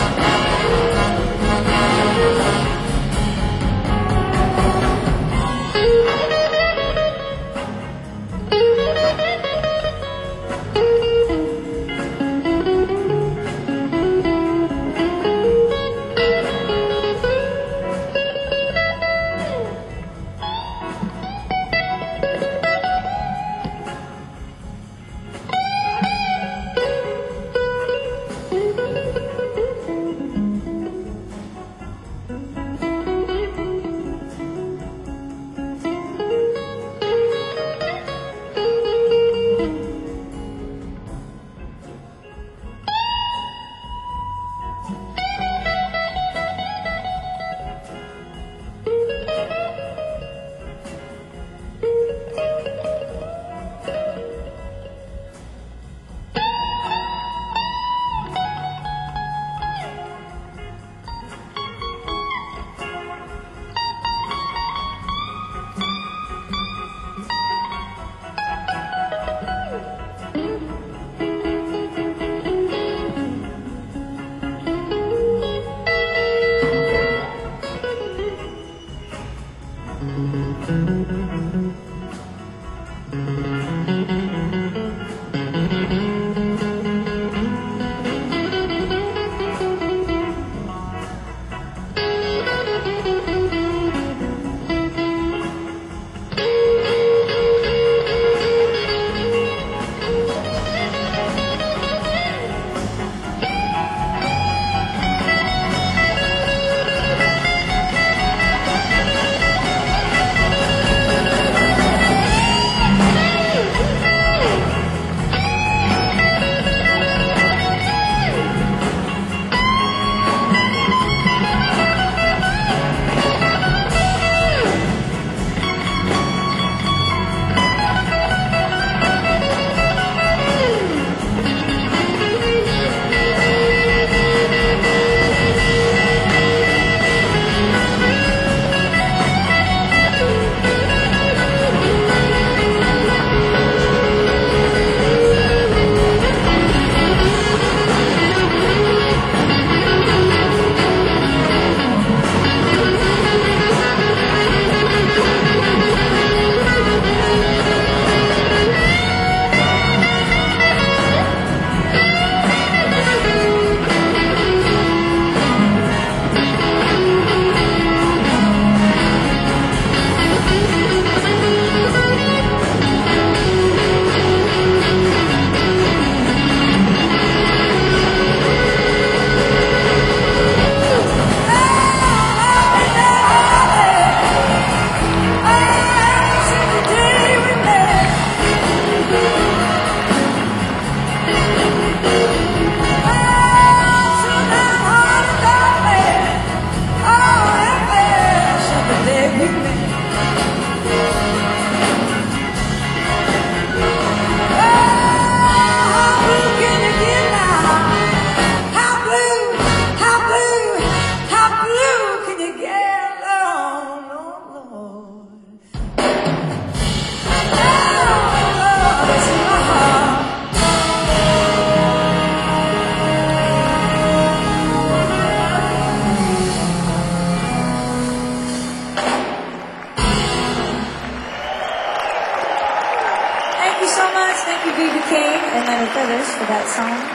song.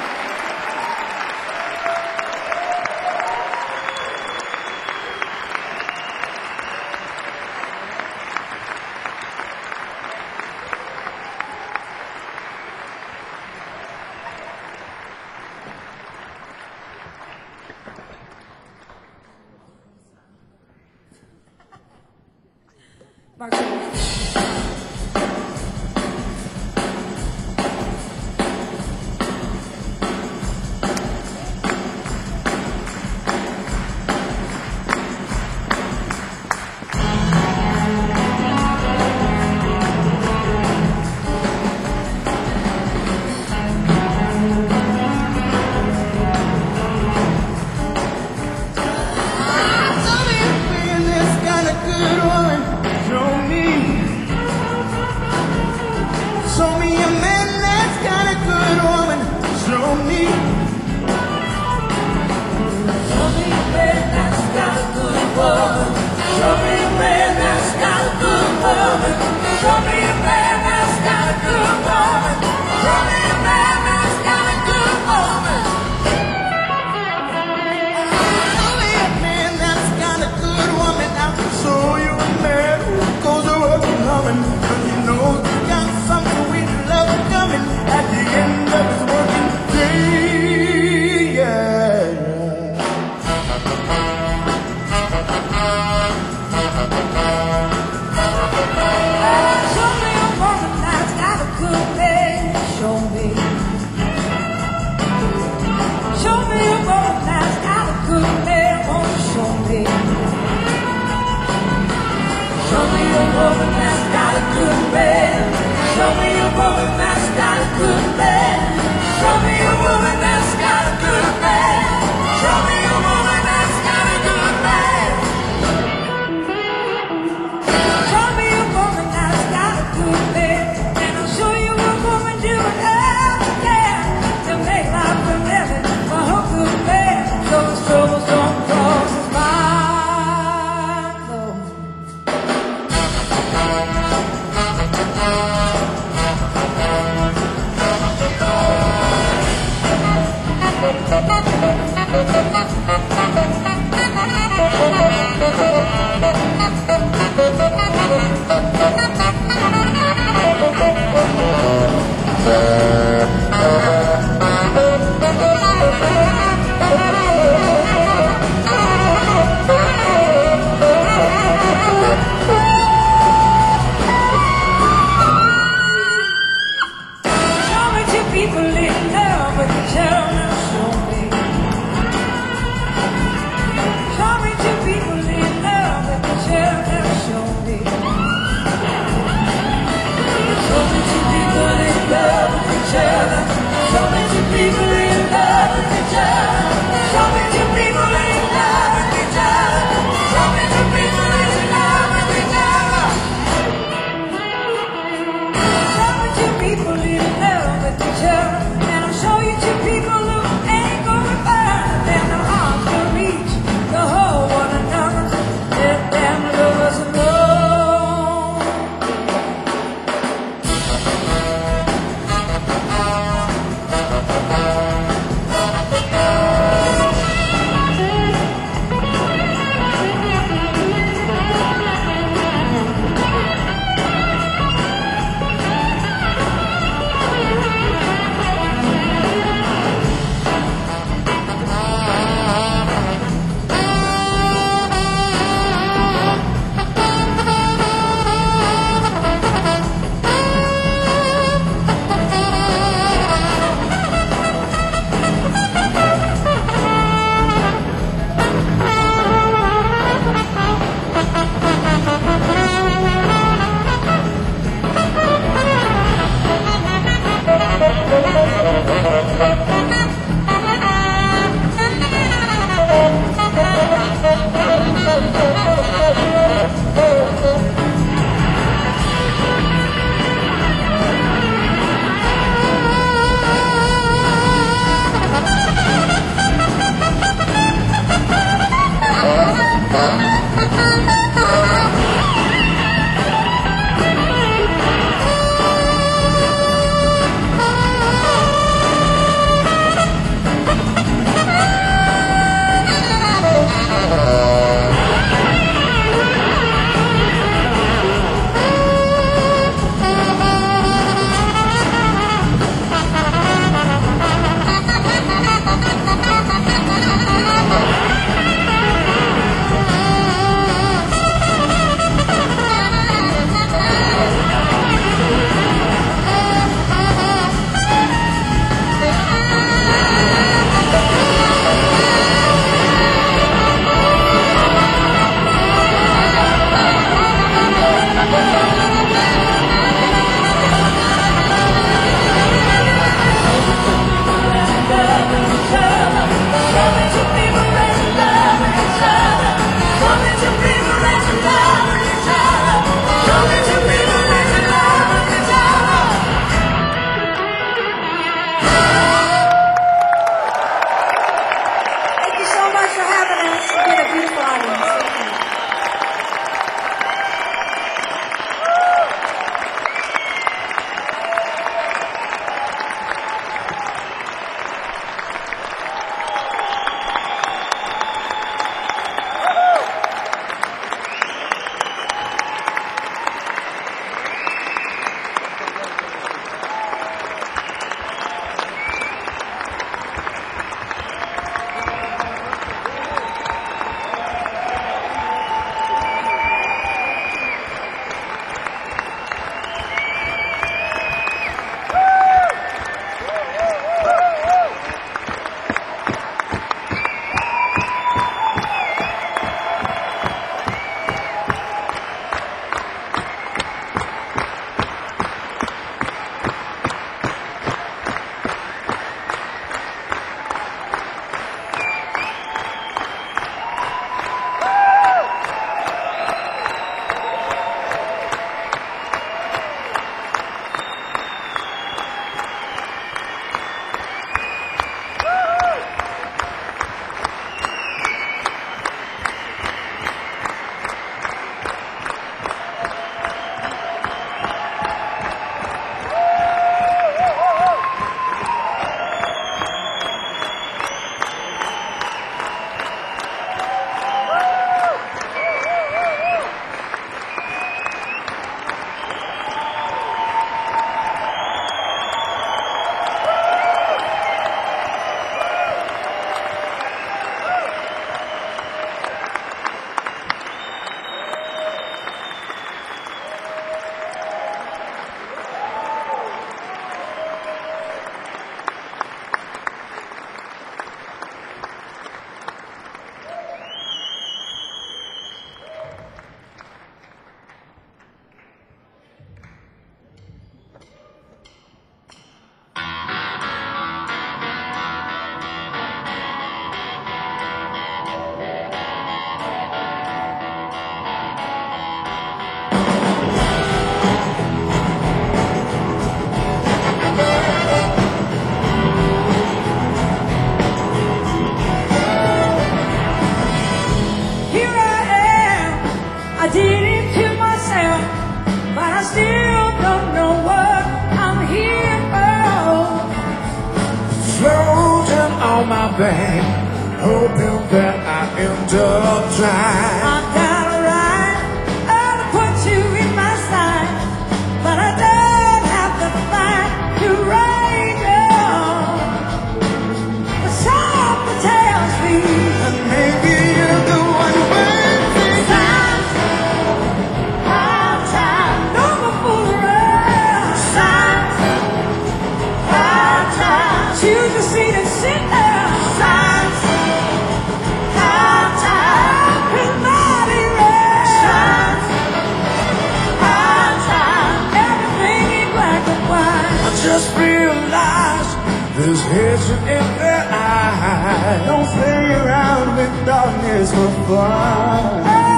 something, hoping that I end up trying. I'm kinda right, I'll put you in my sight, but I don't have to fight to rain on. But something tells me And maybe you're the one waiting. signs, hard time, no more fool around. Signs, hard time, choose a seat and sit down. Signs, hard time, it's mighty rare. Signs, hard time, everything in black and white. I just realized there's hatred in their eyes. Don't play around with darkness for fun.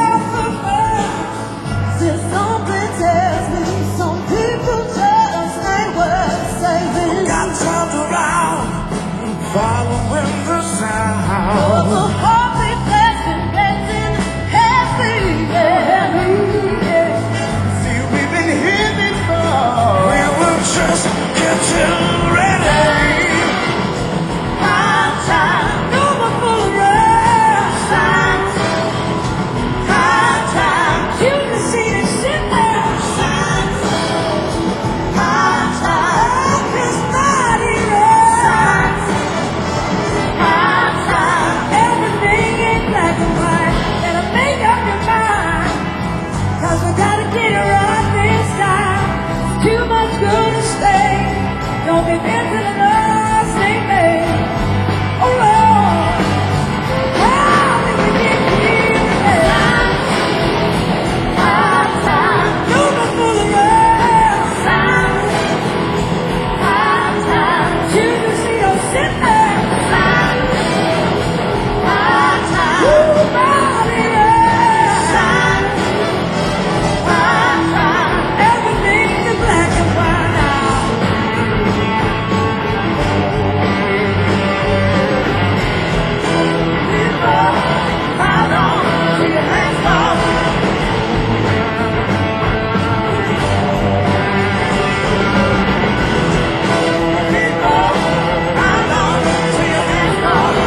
Something tells me some people just ain't worth saving. Got turned around, following the sound. The heartbeat that's been blazing heavy, yeah. See, we've been here before. We were just getting ready. Hard time, no more fool around. Signs, hard time, choose a seat and sit down. Signs, hard time, it's mighty rare. Signs, hard time, everything in black and white. Better make up your mind, 'cause we gotta get it right this time. It's too much good to stay. Don't give in to the lost they made. Oh Lord, how did we get here today? Hard time, no more fooling around. Signs, hard time, choose a seat or sit there. Signs, hard time, nobody there. Signs, hard time, everything is black and white now. People, hold on to your hands off. People, hold on to your hands off.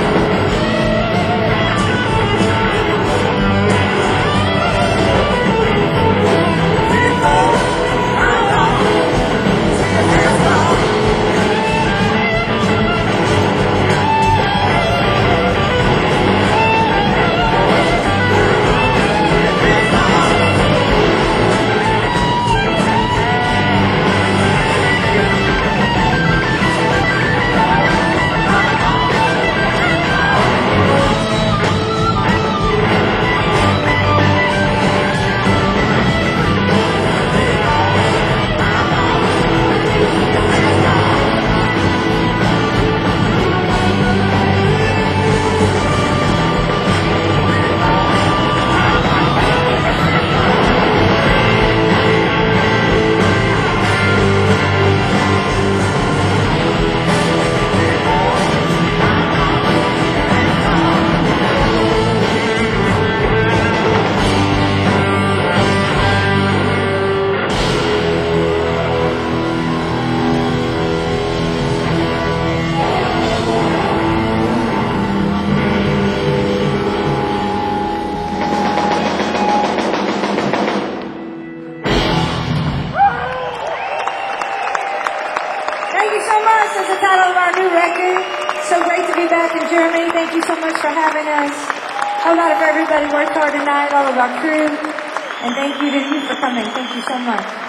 People, hold on to your hands off. Thank you so much. That's the title of our new record. So great to be back in Germany. Thank you so much for having us. A lot of everybody worked hard tonight, all of our crew. And thank you to you for coming. Thank you so much.